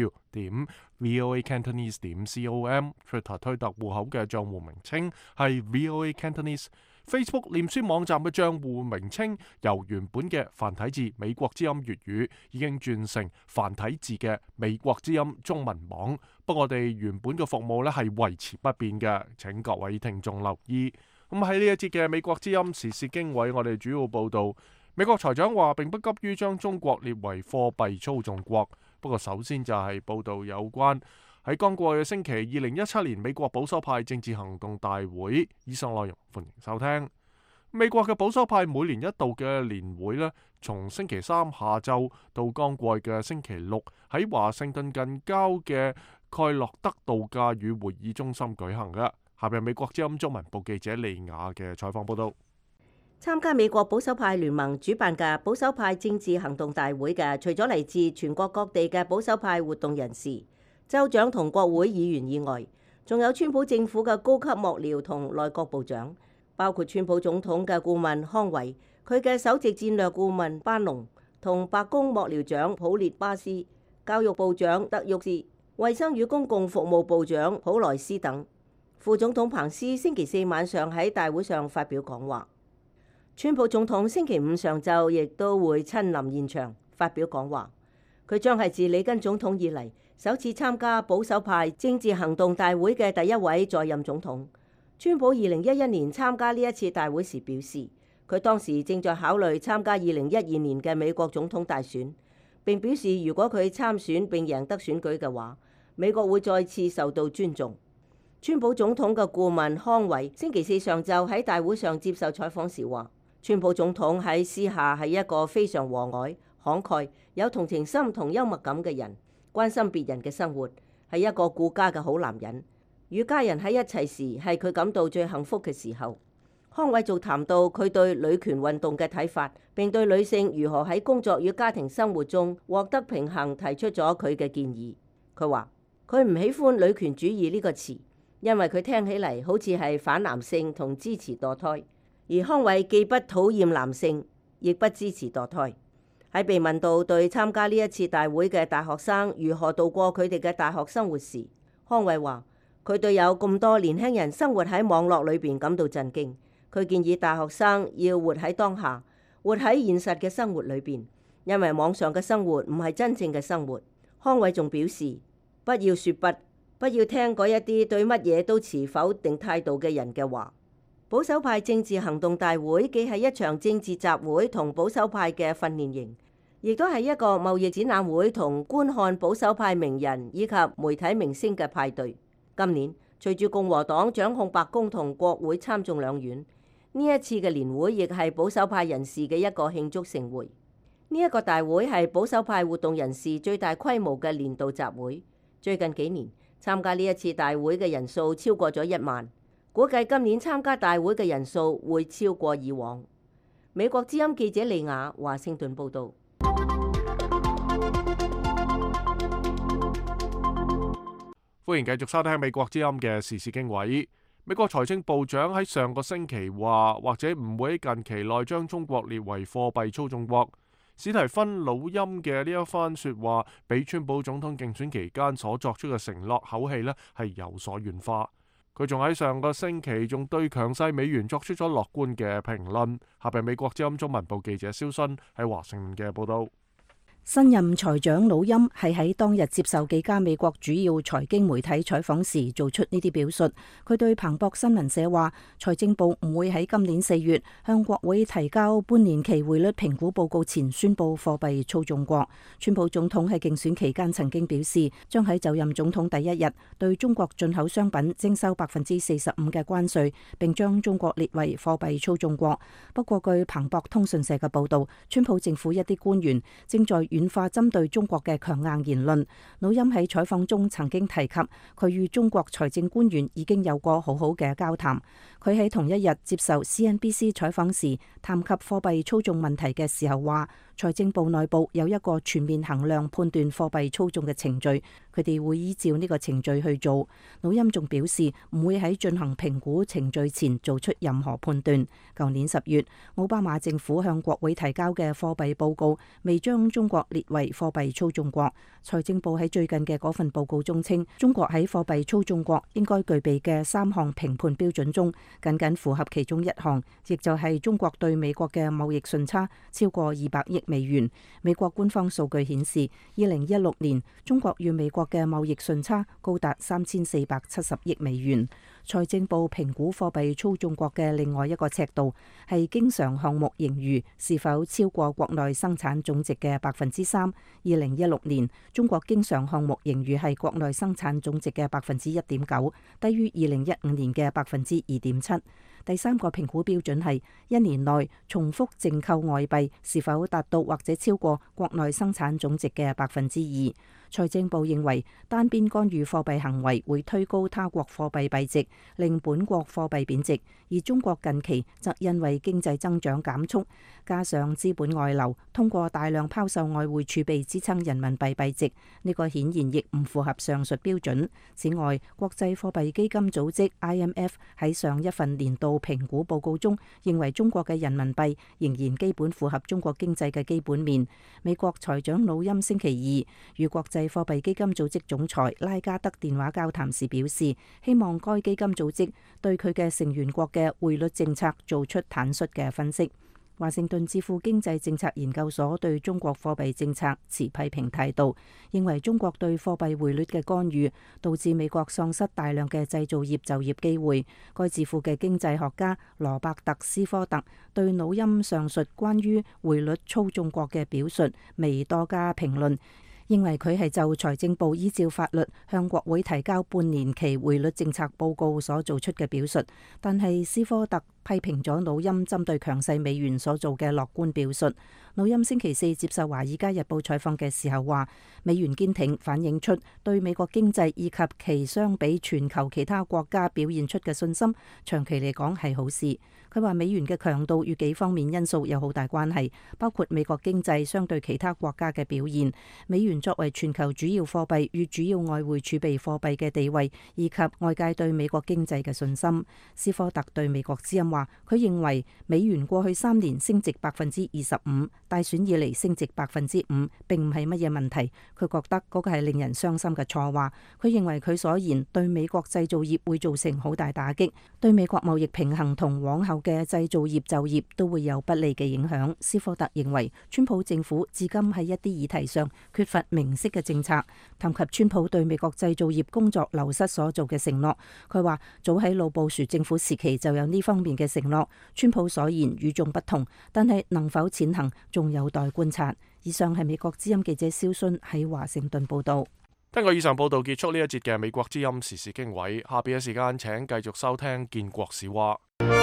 3w.voacantonese.com。Twitter 推特戶口嘅賬戶名稱係 VOA Cantonese。Facebook 臉書網站嘅賬戶名稱由原本嘅繁體字美國之音粵語已經轉成繁體字嘅美國之音中文網。不過我哋原本嘅服務咧係維持不變嘅，請各位聽眾留意。咁喺呢一節嘅美國之音時事經緯，我哋主要報道美國財長話並不急於將中國列為貨幣操縱國。不過首先就係報道有關喺剛過去嘅星期2017年美國保守派政治行動大會。以上內容歡迎收聽。美國嘅保守派每年一度嘅年會呢，從星期三下晝到剛過去嘅星期六喺華盛頓近郊嘅蓋洛德度假與會議中心舉行嘅。下邊美國之音中文部記者利亞嘅採訪報道。 參加美國保守派聯盟主辦嘅保守派政治行動大會嘅，除咗嚟自全國各地嘅保守派活動人士、州長同國會議員以外，仲有川普政府嘅高級幕僚同內閣部長，包括川普總統嘅顧問康維、佢嘅首席戰略顧問班農同白宮幕僚長普列巴斯、教育部長德沃斯、衛生與公共服務部長普萊斯等。副總統彭斯星期四晚上喺大會上發表講話。川普總統星期五上晝亦都會親臨現場發表講話。佢將係自里根總統以嚟首次參加保守派政治行動大會嘅第一位在任總統。川普2011年參加呢一次大會時表示，佢當時正在考慮參加2012年嘅美國總統大選，並表示如果佢參選並贏得選舉嘅話，美國會再次受到尊重。川普總統嘅顧問康維星期四上晝喺大會上接受採訪時話，川普總統喺私下係一個非常和藹、慷慨、有同情心同幽默感嘅人，關心別人嘅生活，係一個顧家嘅好男人。與家人喺一齊時係佢感到最幸福嘅時候。康偉仲談到佢對女權運動嘅睇法，並對女性如何喺工作與家庭生活中獲得平衡提出咗佢嘅建議。佢話佢唔喜歡女權主義呢個詞，因為佢聽起嚟好似係反男性同支持墮胎。而康偉既不討厭男性，亦不支持墮胎。喺被問到對參加呢一次大會嘅大學生如何度過佢哋嘅大學生活時，康偉話佢對有咁多年輕人生活喺網絡裏邊感到震驚。佢建議大學生要活喺當下，活喺現實嘅生活裏邊，因為網上嘅生活唔係真正嘅生活。康偉仲表示，不要說不要聽嗰一啲對乜嘢都持否定態度嘅人嘅話。保守派政治行動大會既係一場政治集會同保守派嘅訓練營，亦都係一個貿易展覽會同觀看保守派名人以及媒體明星嘅派對。今年隨住共和黨掌控白宮同國會參眾兩院，呢一次嘅年會亦係保守派人士嘅一個慶祝盛會。呢一個大會係保守派活動人士最大規模嘅年度集會。最近幾年參加呢一次大會嘅人數超過咗1萬。估計今年參加大會嘅人數會超過以往。美國之音記者利亞華盛頓報導。 歡迎繼續收聽美國之音嘅時事經緯。美國財政部長喺上個星期話，或者唔會喺近期內將中國列為貨幣操縱國。史提芬魯欽嘅呢一番說話，比川普總統競選期間所作出嘅承諾口氣呢係有所軟化。佢仲喺上個星期仲對強勢美元作出咗樂觀嘅評論。下邊美國之音中文部記者蕭新喺華盛頓嘅報道。 新任財長努欽係喺當日接受幾家美國主要財經媒體採訪時做出呢啲表述。佢對彭博新聞社話，財政部唔會喺今年4月向國會提交半年期匯率評估報告前宣布貨幣操縱國。川普總統喺競選期間曾經表示，將喺就任總統第一日對中國進口商品徵收45%嘅關稅，並將中國列為貨幣操縱國。不過據彭博通訊社嘅報道，川普政府一啲官員正在軟化針對中國嘅強硬言論。努欽喺採訪中曾經提及，佢與中國財政官員已經有過好好嘅交談。佢喺同一日接受 CNBC 採訪時，談及貨幣操縱問題嘅時候話，財政部內部有一個全面衡量判斷貨幣操縱嘅程序，佢哋會依照呢個程序去做。努欽仲表示唔會喺進行評估程序前做出任何判斷。舊年10月，奧巴馬政府向國會提交嘅貨幣報告未將中國列為貨幣操縱國。財政部喺最近嘅嗰份報告中稱，中國喺貨幣操縱國應該具備嘅3項評判標準中，僅僅符合其中1項，亦就係中國對美國嘅貿易順差超過200億美元。美國官方數據顯示，2016年中國與美國嘅貿易順差高達3470億美元。財政部評估貨幣操縱國嘅另外一個尺度係經常項目盈餘是否超過國內生產總值嘅3%。2016年中國經常項目盈餘係國內生產總值嘅1.9%，低於2015年嘅2.7%。第3個評估標準係1年內重複淨購外幣是否達到或者超過國內生產總值嘅2%。財政部認為單邊干預貨幣行為會推高他國貨幣幣值，令本國貨幣貶值，而中國近期則因為經濟增長減速，加上資本外流，通過大量拋售外匯儲備支撐人民幣幣值，呢個顯然亦唔符合上述標準。此外，國際貨幣基金組織 IMF 喺上一份年度評估報告中認為中國嘅人民幣仍然基本符合中國經濟嘅基本面。美國財長努欽星期2與國際貨幣基金組織總裁拉加德電話交談時表示，希望該基金組織對佢嘅成員國嘅匯率政策做出坦率嘅分析。華盛頓智庫經濟政策研究所對中國貨幣政策持批評態度，認為中國對貨幣匯率嘅干預導致美國喪失大量嘅製造業就業機會。該智庫嘅經濟學家羅伯特斯科特對努欽上述關於匯率操縱國嘅表述未多加評論，認為佢係就財政部依照法律向國會提交半年期匯率政策報告所做出嘅表述，但係斯科特批評咗努欽針對強勢美元所做嘅樂觀表述。努欽星期4接受《華爾街日報》採訪嘅時候話，美元堅挺反映出對美國經濟以及其相比全球其他國家表現出嘅信心，長期嚟講係好事。佢話美元嘅強度與幾方面因素有好大關係，包括美國經濟相對其他國家嘅表現，美元作為全球主要貨幣與主要外匯儲備貨幣嘅地位，以及外界對美國經濟嘅信心。斯科特對美國之音話，佢認為美元過去3年升值25%，大選以嚟升值5%，並唔係乜嘢問題。佢覺得嗰個係令人傷心嘅錯話。佢認為佢所言對美國製造業會造成好大打擊，對美國貿易平衡同往後嘅製造業就業都會有不利嘅影響。斯科特認為川普政府至今喺一啲議題上缺乏明晰嘅政策。談及川普對美國製造業工作流失所做嘅承諾，佢話早喺老布殊政府時期就有呢方面嘅承諾。川普所言與眾不同，但係能否踐行仲有待觀察。以上係美國之音記者蕭순喺華盛頓報道。 聽過以上報道，結束呢一節嘅美國之音時事經緯。下邊嘅時間請繼續收聽建國史話。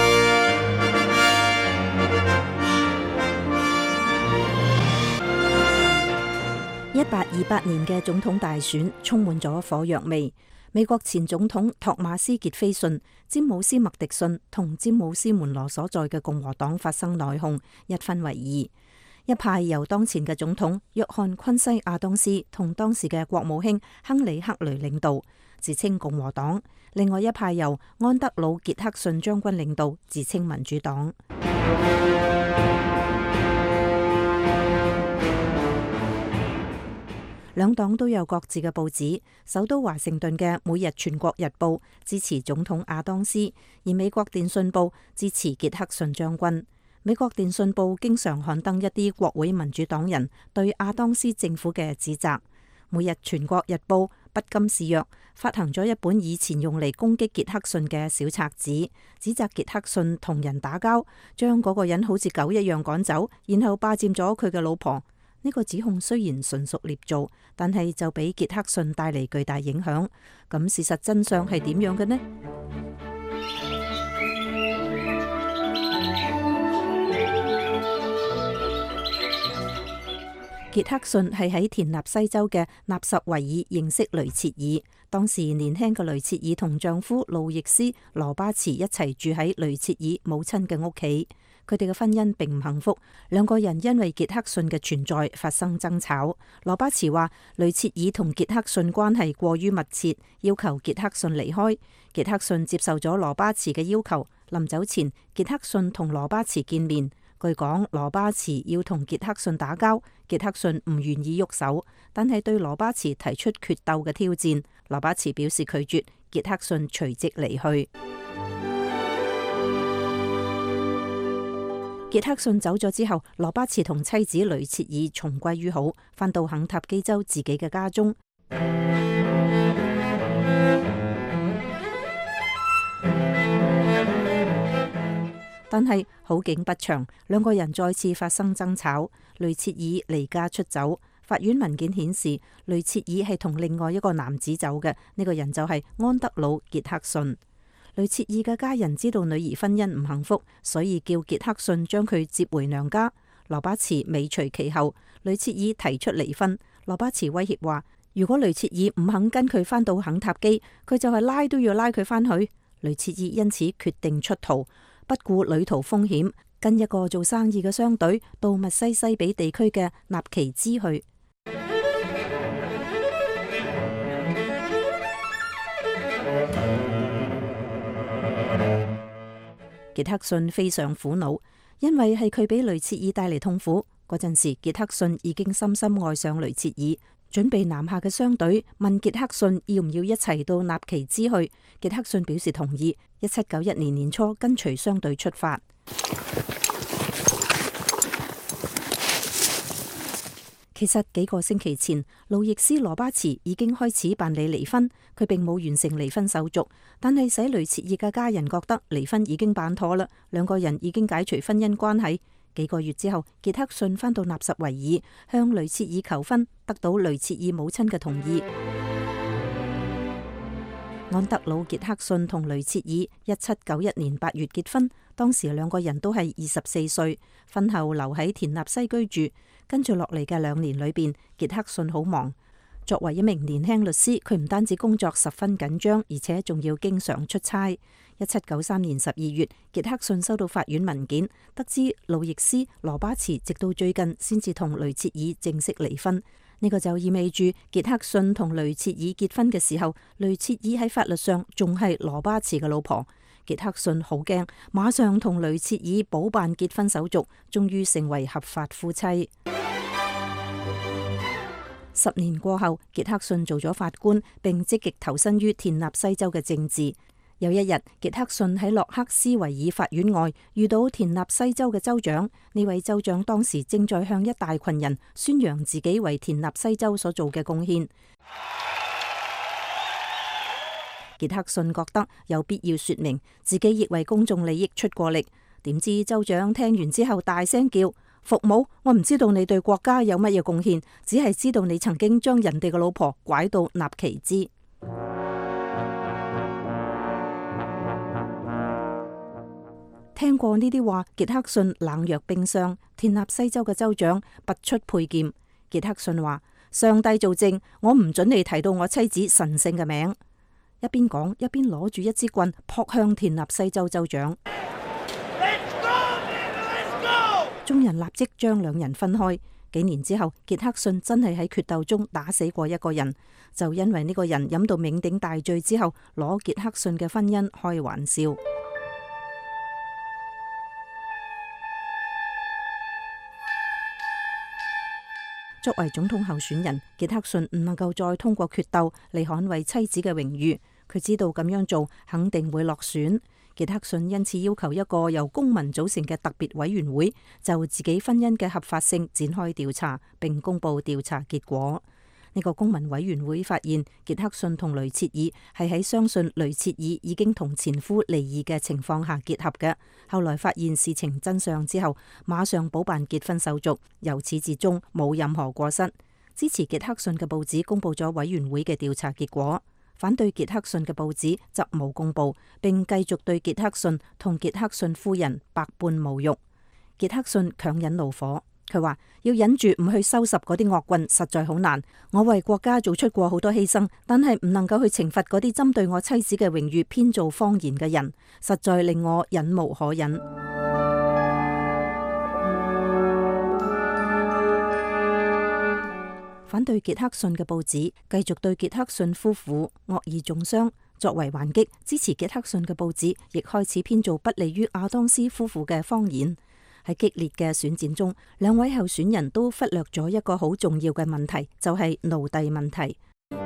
1828年嘅總統大選充滿咗火藥味。美國前總統托馬斯傑菲遜、詹姆斯麥迪遜同詹姆斯門羅所在嘅共和黨發生內訌，一分為二。一派由當前嘅總統約翰昆西亞當斯同當時嘅國務卿亨利克雷領導，自稱共和黨；另外一派由安德魯傑克遜將軍領導，自稱民主黨。兩黨都有各自嘅報紙，首都華盛頓嘅《每日全國日報》支持總統亞當斯，而美國電訊報支持傑克遜將軍。 美國電訊報經常刊登一啲國會民主黨人對亞當斯政府嘅指責。每日全國日報不甘示弱，發行咗一本以前用嚟攻擊傑克遜嘅小冊子，指責傑克遜同人打交，將嗰個人好似狗一樣趕走，然後霸佔咗佢嘅老婆。呢個指控雖然純屬捏造，但係就俾傑克遜帶嚟巨大影響。咁事實真相係點樣嘅呢？傑克遜係喺田納西州嘅納什維爾認識雷切爾。當時年輕嘅雷切爾同丈夫路易斯羅巴茨一齊住喺雷切爾母親嘅屋企。佢哋嘅婚姻並唔幸福，兩個人因為傑克遜嘅存在發生爭吵。羅巴茨話雷切爾同傑克遜關係過於密切，要求傑克遜離開。傑克遜接受咗羅巴茨嘅要求。臨走前，傑克遜同羅巴茨見面。據講，羅巴茨要同傑克遜打交，傑克遜唔願意喐手，但係對羅巴茨提出決鬥嘅挑戰。羅巴茨表示拒絕，傑克遜隨即離去。傑克遜走咗之後，羅巴茨同妻子雷切爾重歸於好，返到肯塔基州自己嘅家中。但係好景不長，兩個人再次發生爭吵，雷切爾離家出走。法院文件顯示，雷切爾係同另外一個男子走嘅，呢個人就係安德魯·傑克遜。雷切爾嘅家人知道女兒婚姻唔幸福，所以叫傑克遜將佢接回娘家。羅巴茨尾隨其後，雷切爾提出離婚。羅巴茨威脅話，如果雷切爾唔肯跟佢返到肯塔基，佢就係拉都要拉佢返去。雷切爾因此決定出逃。不顧旅途風險，跟一個做生意嘅商隊到密西西比地區嘅納奇茲去。傑克遜非常苦惱，因為係佢俾雷切爾帶嚟痛苦。嗰陣時，傑克遜已經深深愛上雷切爾，準備南下嘅商隊問傑克遜要唔要一齊到納奇茲去。傑克遜表示同意。1791年年初跟隨商隊出發。其實幾個星期前，路易斯羅巴茨已經開始辦理離婚，佢並冇完成離婚手續，但係使雷切爾嘅家人覺得離婚已經辦妥啦，兩個人已經解除婚姻關係。幾個月之後，傑克遜返到納什維爾向雷切爾求婚，得到雷切爾母親嘅同意。安德魯·傑克遜同雷切爾1791年8月結婚，當時兩個人都係24歲，婚後留喺田納西居住。跟住落嚟嘅2年裏邊，傑克遜好忙。作為一名年輕律師，佢唔單止工作十分緊張，而且仲要經常出差。1793年12月，傑克遜收到法院文件，得知路易斯·羅巴茨直到最近先至同雷切爾正式離婚。呢個就意味住傑克遜同雷切爾結婚嘅時候，雷切爾喺法律上仲係羅巴茨嘅老婆。傑克遜好驚，馬上同雷切爾補辦結婚手續，終於成為合法夫妻。10年過後，傑克遜做咗法官，並積極投身於田納西州嘅政治。有一日，傑克遜喺洛克斯維爾法院外遇到田納西州嘅州長。呢位州長當時正在向一大群人宣揚自己為田納西州所做嘅貢獻。傑克遜覺得有必要說明自己亦為公眾利益出過力。點知州長聽完之後大聲叫：服務！我唔知道你對國家有乜嘢貢獻，只係知道你曾經將人哋嘅老婆拐到納奇茲。聽過呢啲話，傑克遜冷若冰霜。田納西州嘅州長拔出佩劍。傑克遜話：上帝做證，我唔准你提到我妻子神聖嘅名。一邊講一邊攞住一支棍撲向田納西州州長。眾人立即將兩人分開。幾年之後，傑克遜真係喺決鬥中打死過一個人，就因為呢個人飲到酩酊大醉之後，攞傑克遜嘅婚姻開玩笑。作為總統候選人，傑克遜唔能夠再通過決鬥嚟捍衛妻子嘅榮譽。佢知道咁樣做肯定會落選。 傑克遜因此要求一個由公民組成嘅特別委員會就自己婚姻嘅合法性展開調查，並公佈調查結果。呢個公民委員會發現，傑克遜同雷切爾係喺相信雷切爾已經同前夫離異嘅情況下結合嘅。後來發現事情真相之後，馬上補辦結婚手續，由始至終冇任何過失。支持傑克遜嘅報紙公佈咗委員會嘅調查結果，反對傑克遜嘅報紙則冇公佈，並繼續對傑克遜同傑克遜夫人百般侮辱。傑克遜強忍怒火。佢話要忍住唔去收拾嗰啲惡棍，實在好難。我為國家做出過好多犧牲，但係唔能夠去懲罰嗰啲針對我妻子嘅榮譽編造謊言嘅人，實在令我忍無可忍。反對傑克遜嘅報紙繼續對傑克遜夫婦惡意中傷。作為還擊，支持傑克遜嘅報紙亦開始編造不利於亞當斯夫婦嘅謊言。喺激烈嘅選戰中，兩位候選人都忽略咗一個好重要嘅問題，就係奴隸問題。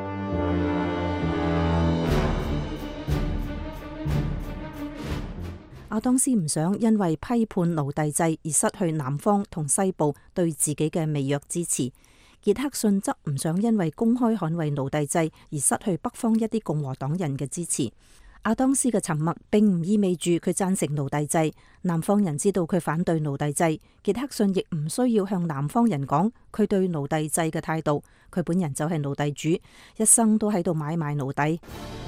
亞當斯唔想因為批判奴隸制而失去南方同西部對自己嘅微弱支持，傑克遜則唔想因為公開捍衛奴隸制而失去北方一啲共和黨人嘅支持。亞當斯嘅沉默並唔意味住佢贊成奴隸制，南方人知道佢反對奴隸制，傑克遜亦唔需要向南方人講佢對奴隸制嘅態度，佢本人就係奴隸主，一生都喺度買賣奴隸。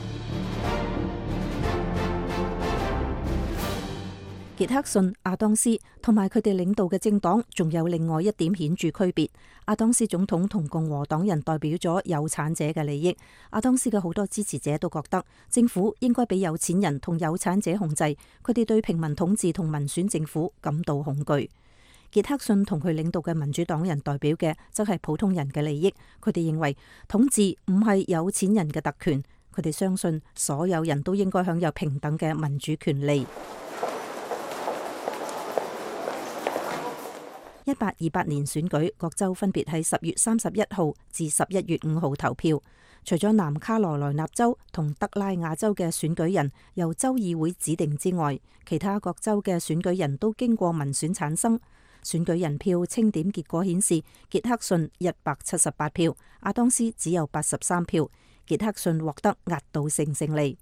傑克遜、亞當斯同埋佢哋領導嘅政黨仲有另外一點顯著區別。亞當斯總統同共和黨人代表咗有產者嘅利益，亞當斯嘅好多支持者都覺得政府應該俾有錢人同有產者控制，佢哋對平民統治同民選政府感到恐懼。傑克遜同佢領導嘅民主黨人代表嘅則係普通人嘅利益，佢哋認為統治唔係有錢人嘅特權，佢哋相信所有人都應該享有平等嘅民主權利。1828年選舉，各州分別喺10月31號至11月5號投票。除咗南卡羅來納州同德拉瓦州嘅選舉人由州議會指定之外，其他各州嘅選舉人都經過民選產生。選舉人票清點結果顯示，傑克遜178票，亞當斯只有83票，傑克遜獲得壓倒性勝利。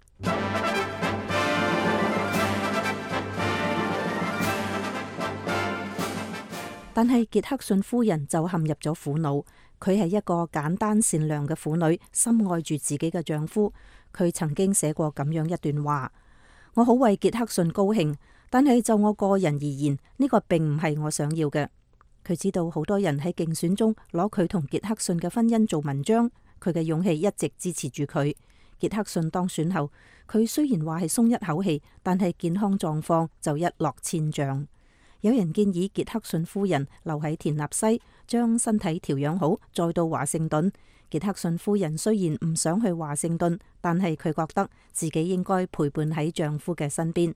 但係傑克遜夫人就陷入咗苦惱，佢係一個簡單善良嘅婦女，深愛住自己嘅丈夫。佢曾經寫過咁樣一段話：我好為傑克遜高興，但係就我個人而言，呢個並唔係我想要嘅。佢知道好多人喺競選中攞佢同傑克遜嘅婚姻做文章，佢嘅勇氣一直支持住佢。傑克遜當選後，佢雖然話係鬆一口氣，但係健康狀況就一落千丈。有人建議傑克遜夫人留喺田納西，將身體調養好，再到華盛頓。傑克遜夫人雖然唔想去華盛頓，但係佢覺得自己應該陪伴喺丈夫嘅身邊。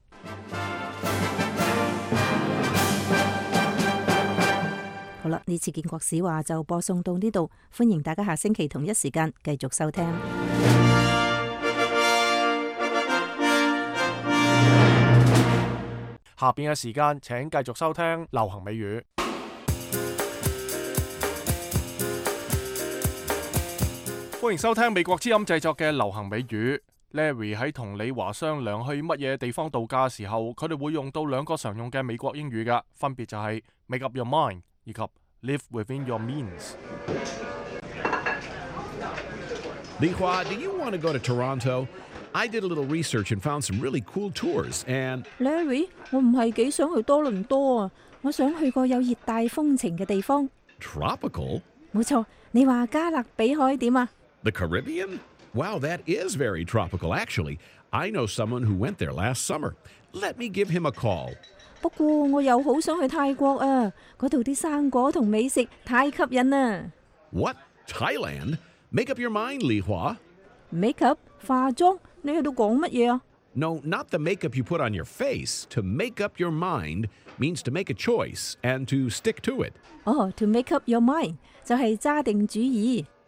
好啦，呢次建國史話就播送到呢度，歡迎大家下星期同一時間繼續收聽。 下邊嘅時間，請繼續收聽流行美語。歡迎收聽美國之音製作嘅流行美語。Larry 喺同李華商量去乜嘢地方度假嘅時候，佢哋會用到兩個常用嘅美國英語㗎，分別就係 make up your mind 以及 live within your means。 李華 do you want to go to Toronto?I did a little research and found some really cool tours and Larry 我唔係幾想去多倫多啊，我想去個有熱帶風情嘅地方。 Tropical? 冇錯，你話加勒比海點啊？ The Caribbean? Wow, that is very tropical actually. I know someone who went there last summer. Let me give him a call. 不過我又好想去泰國啊，嗰度啲生果同美食太吸引啦。 What? Thailand? Make up your mind, Li Hua. Make up? 化妝？你喺度講乜嘢啊？ No, not the makeup you put on your face. To make up your mind means to make a choice and to stick to it. To make up your mind 就係揸定主意。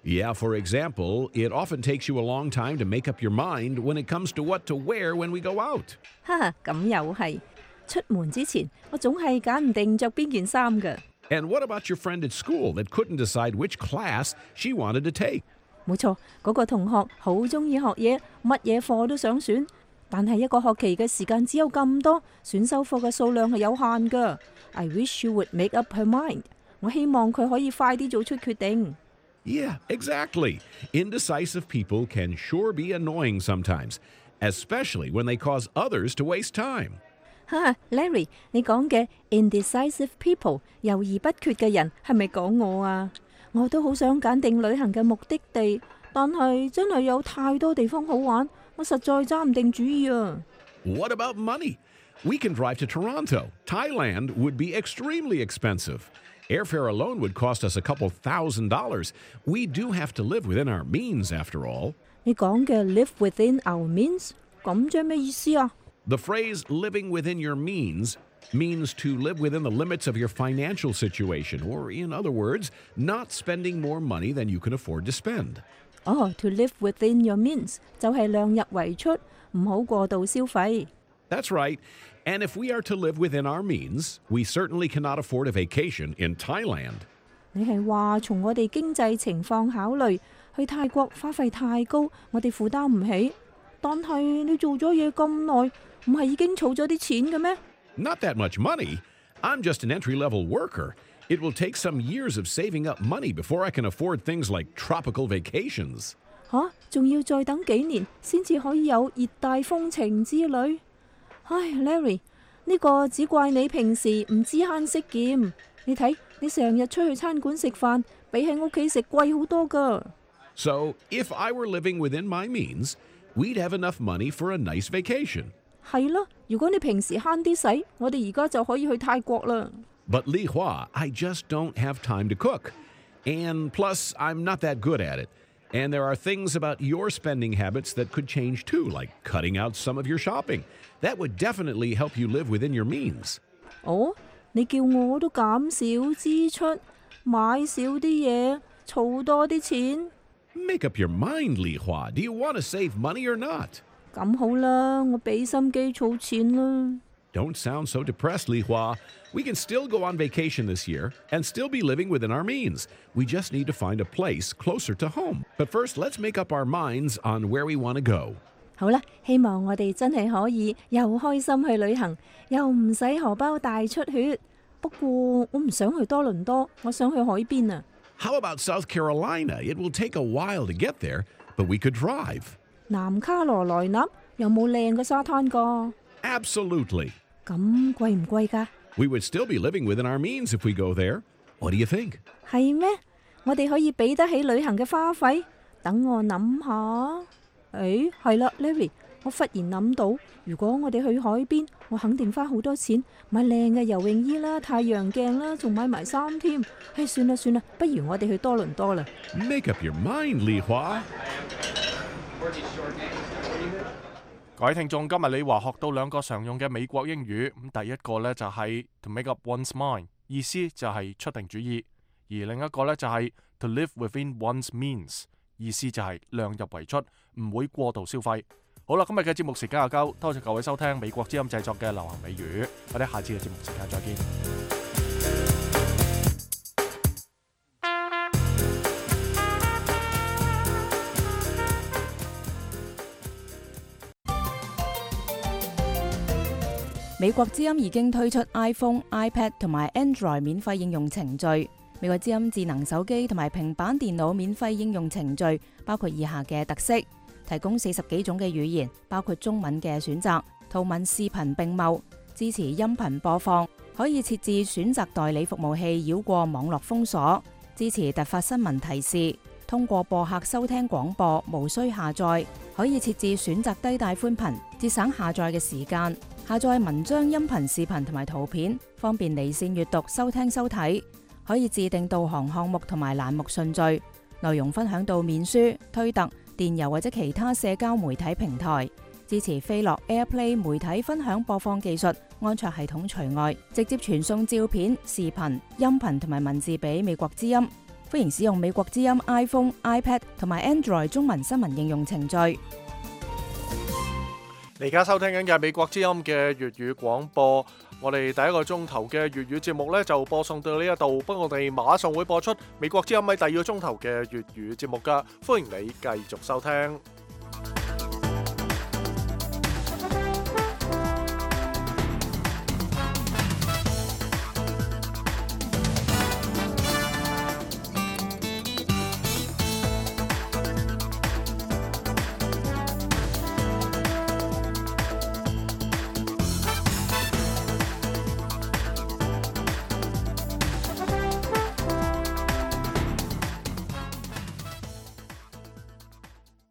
Yeah, for example, it often takes you a long time to make up your mind when it comes to what to wear when we go out. 哈哈，咁又係。出門之前，我總係揀唔定着邊件衫㗎。 And what about your friend at school that couldn't decide which class she wanted to take? 冇錯，嗰個同學好中意學嘢，乜嘢課都想選，但係一個學期嘅時間只有咁多，選修課嘅數量係有限㗎。I wish she would make up her mind。我希望佢可以快啲做出決定。 Yeah, exactly. Indecisive people can sure be annoying sometimes, especially when they cause others to waste time. 哈 ，Larry， 你講嘅 indecisive people 猶豫不決嘅人係咪講我啊？我都好想揀定旅行嘅目的地，但係真係有太多地方好玩，我實在揸唔定主意啊。 What about money? We can drive to Toronto. Thailand would be extremely expensive. Airfare alone would cost us a couple $1,000s. We do have to live within our means, after all. 你講嘅 live within our means， 咁即係咩意思啊？ The phrase living within your means means to live within the limits of your financial situation, or in other words, not spending more money than you can afford to spend. To live within your means 就係量入為出，唔好過度消費。 That's right. And if we are to live within our means, we certainly cannot afford a vacation in Thailand. 你係話從我哋經濟情況考慮，去泰國花費太高，我哋負擔唔起。但係你做咗嘢咁耐，唔係已經儲咗啲錢嘅咩？ Not that much money. I'm just an entry-level worker. It will take some years of saving up money before I can afford things like tropical vacations. 仲要再等幾年先至可以有熱帶風情之旅。唉 ，Larry， 呢個只怪你平時唔知慳識儉。你睇，你成日出去餐館食飯，比喺屋企食貴好多㗎。 So, if I were living within my means, we'd have enough money for a nice vacation. 係咯，如果你平時慳啲使，我哋而家就可以去泰國啦。 But Li Hua, I just don't have time to cook. And plus, I'm not that good at it. And there are things about your spending habits that could change too, like cutting out some of your shopping. That would definitely help you live within your means. 你叫我都減少支出，買少啲嘢，儲多啲錢。 Make up your mind, Li Hua. Do you want to save money or not? 咁好啦，我俾心機儲錢啦。 Don't sound so depressed, Li Hua. We can still go on vacation this year and still be living within our means. We just need to find a place closer to home. But first, let's make up our minds on where we want to go. 好啦，希望我哋真係可以又開心去旅行，又唔使荷包大出血。不過我唔想去多倫多，我想去海邊啊。 How about South Carolina? It will take a while to get there, but we could drive. 南卡羅來納有冇靚嘅沙灘㗎？ Absolutely. 咁貴唔貴㗎？ We would still be living within our means if we go there. What do you think? 係咩？我哋可以俾得起旅行嘅花費？等我諗下。係啦 ，Larry， 我忽然諗到，如果我哋去海邊，我肯定花好多錢買靚嘅游泳衣啦、太陽鏡啦，仲買埋衫添。算啦，不如我哋去多倫多啦。 Make up your mind, Li Hua. 各位聽眾，今日李華學到兩個常用嘅美國英語。咁第一個呢就係 to make up one's mind， 意思就係出定主意；而另一個呢就係 to live within one's means， 意思就係量入為出，唔會過度消費。好啦，今日嘅節目時間又夠，多謝各位收聽美國之音製作嘅流行美語，我哋下次嘅節目時間再見。 美國之音已經推出 iPhone、iPad 同埋 Android 免費應用程序。美國之音智能手機同埋平板電腦免費應用程序包括以下嘅特色：提供40幾種嘅語言，包括中文嘅選擇，圖文視頻並茂，支持音頻播放，可以設置選擇代理服務器繞過網絡封鎖，支持突發新聞提示，通過播客收聽廣播，無需下載，可以設置選擇低帶寬頻，節省下載嘅時間。下載文章、音頻、視頻同埋圖片，方便離線閱讀、收聽收睇。可以自定導航項目同埋欄目順序，內容分享到面書、推特、電郵或者其他社交媒體平台。支持飛樂 AirPlay 媒體分享播放技術，安卓系統除外，直接傳送照片、視頻、音頻同埋文字俾美國之音。 歡迎使用美國之音 iPhone、iPad 同埋 Android 中文新聞應用程序。 你而家收聽緊嘅美國之音嘅粵語廣播，我哋第一個鐘頭嘅粵語節目呢就播送到呢一度，不過我哋馬上會播出美國之音喺第二個鐘頭嘅粵語節目㗎，歡迎你繼續收聽。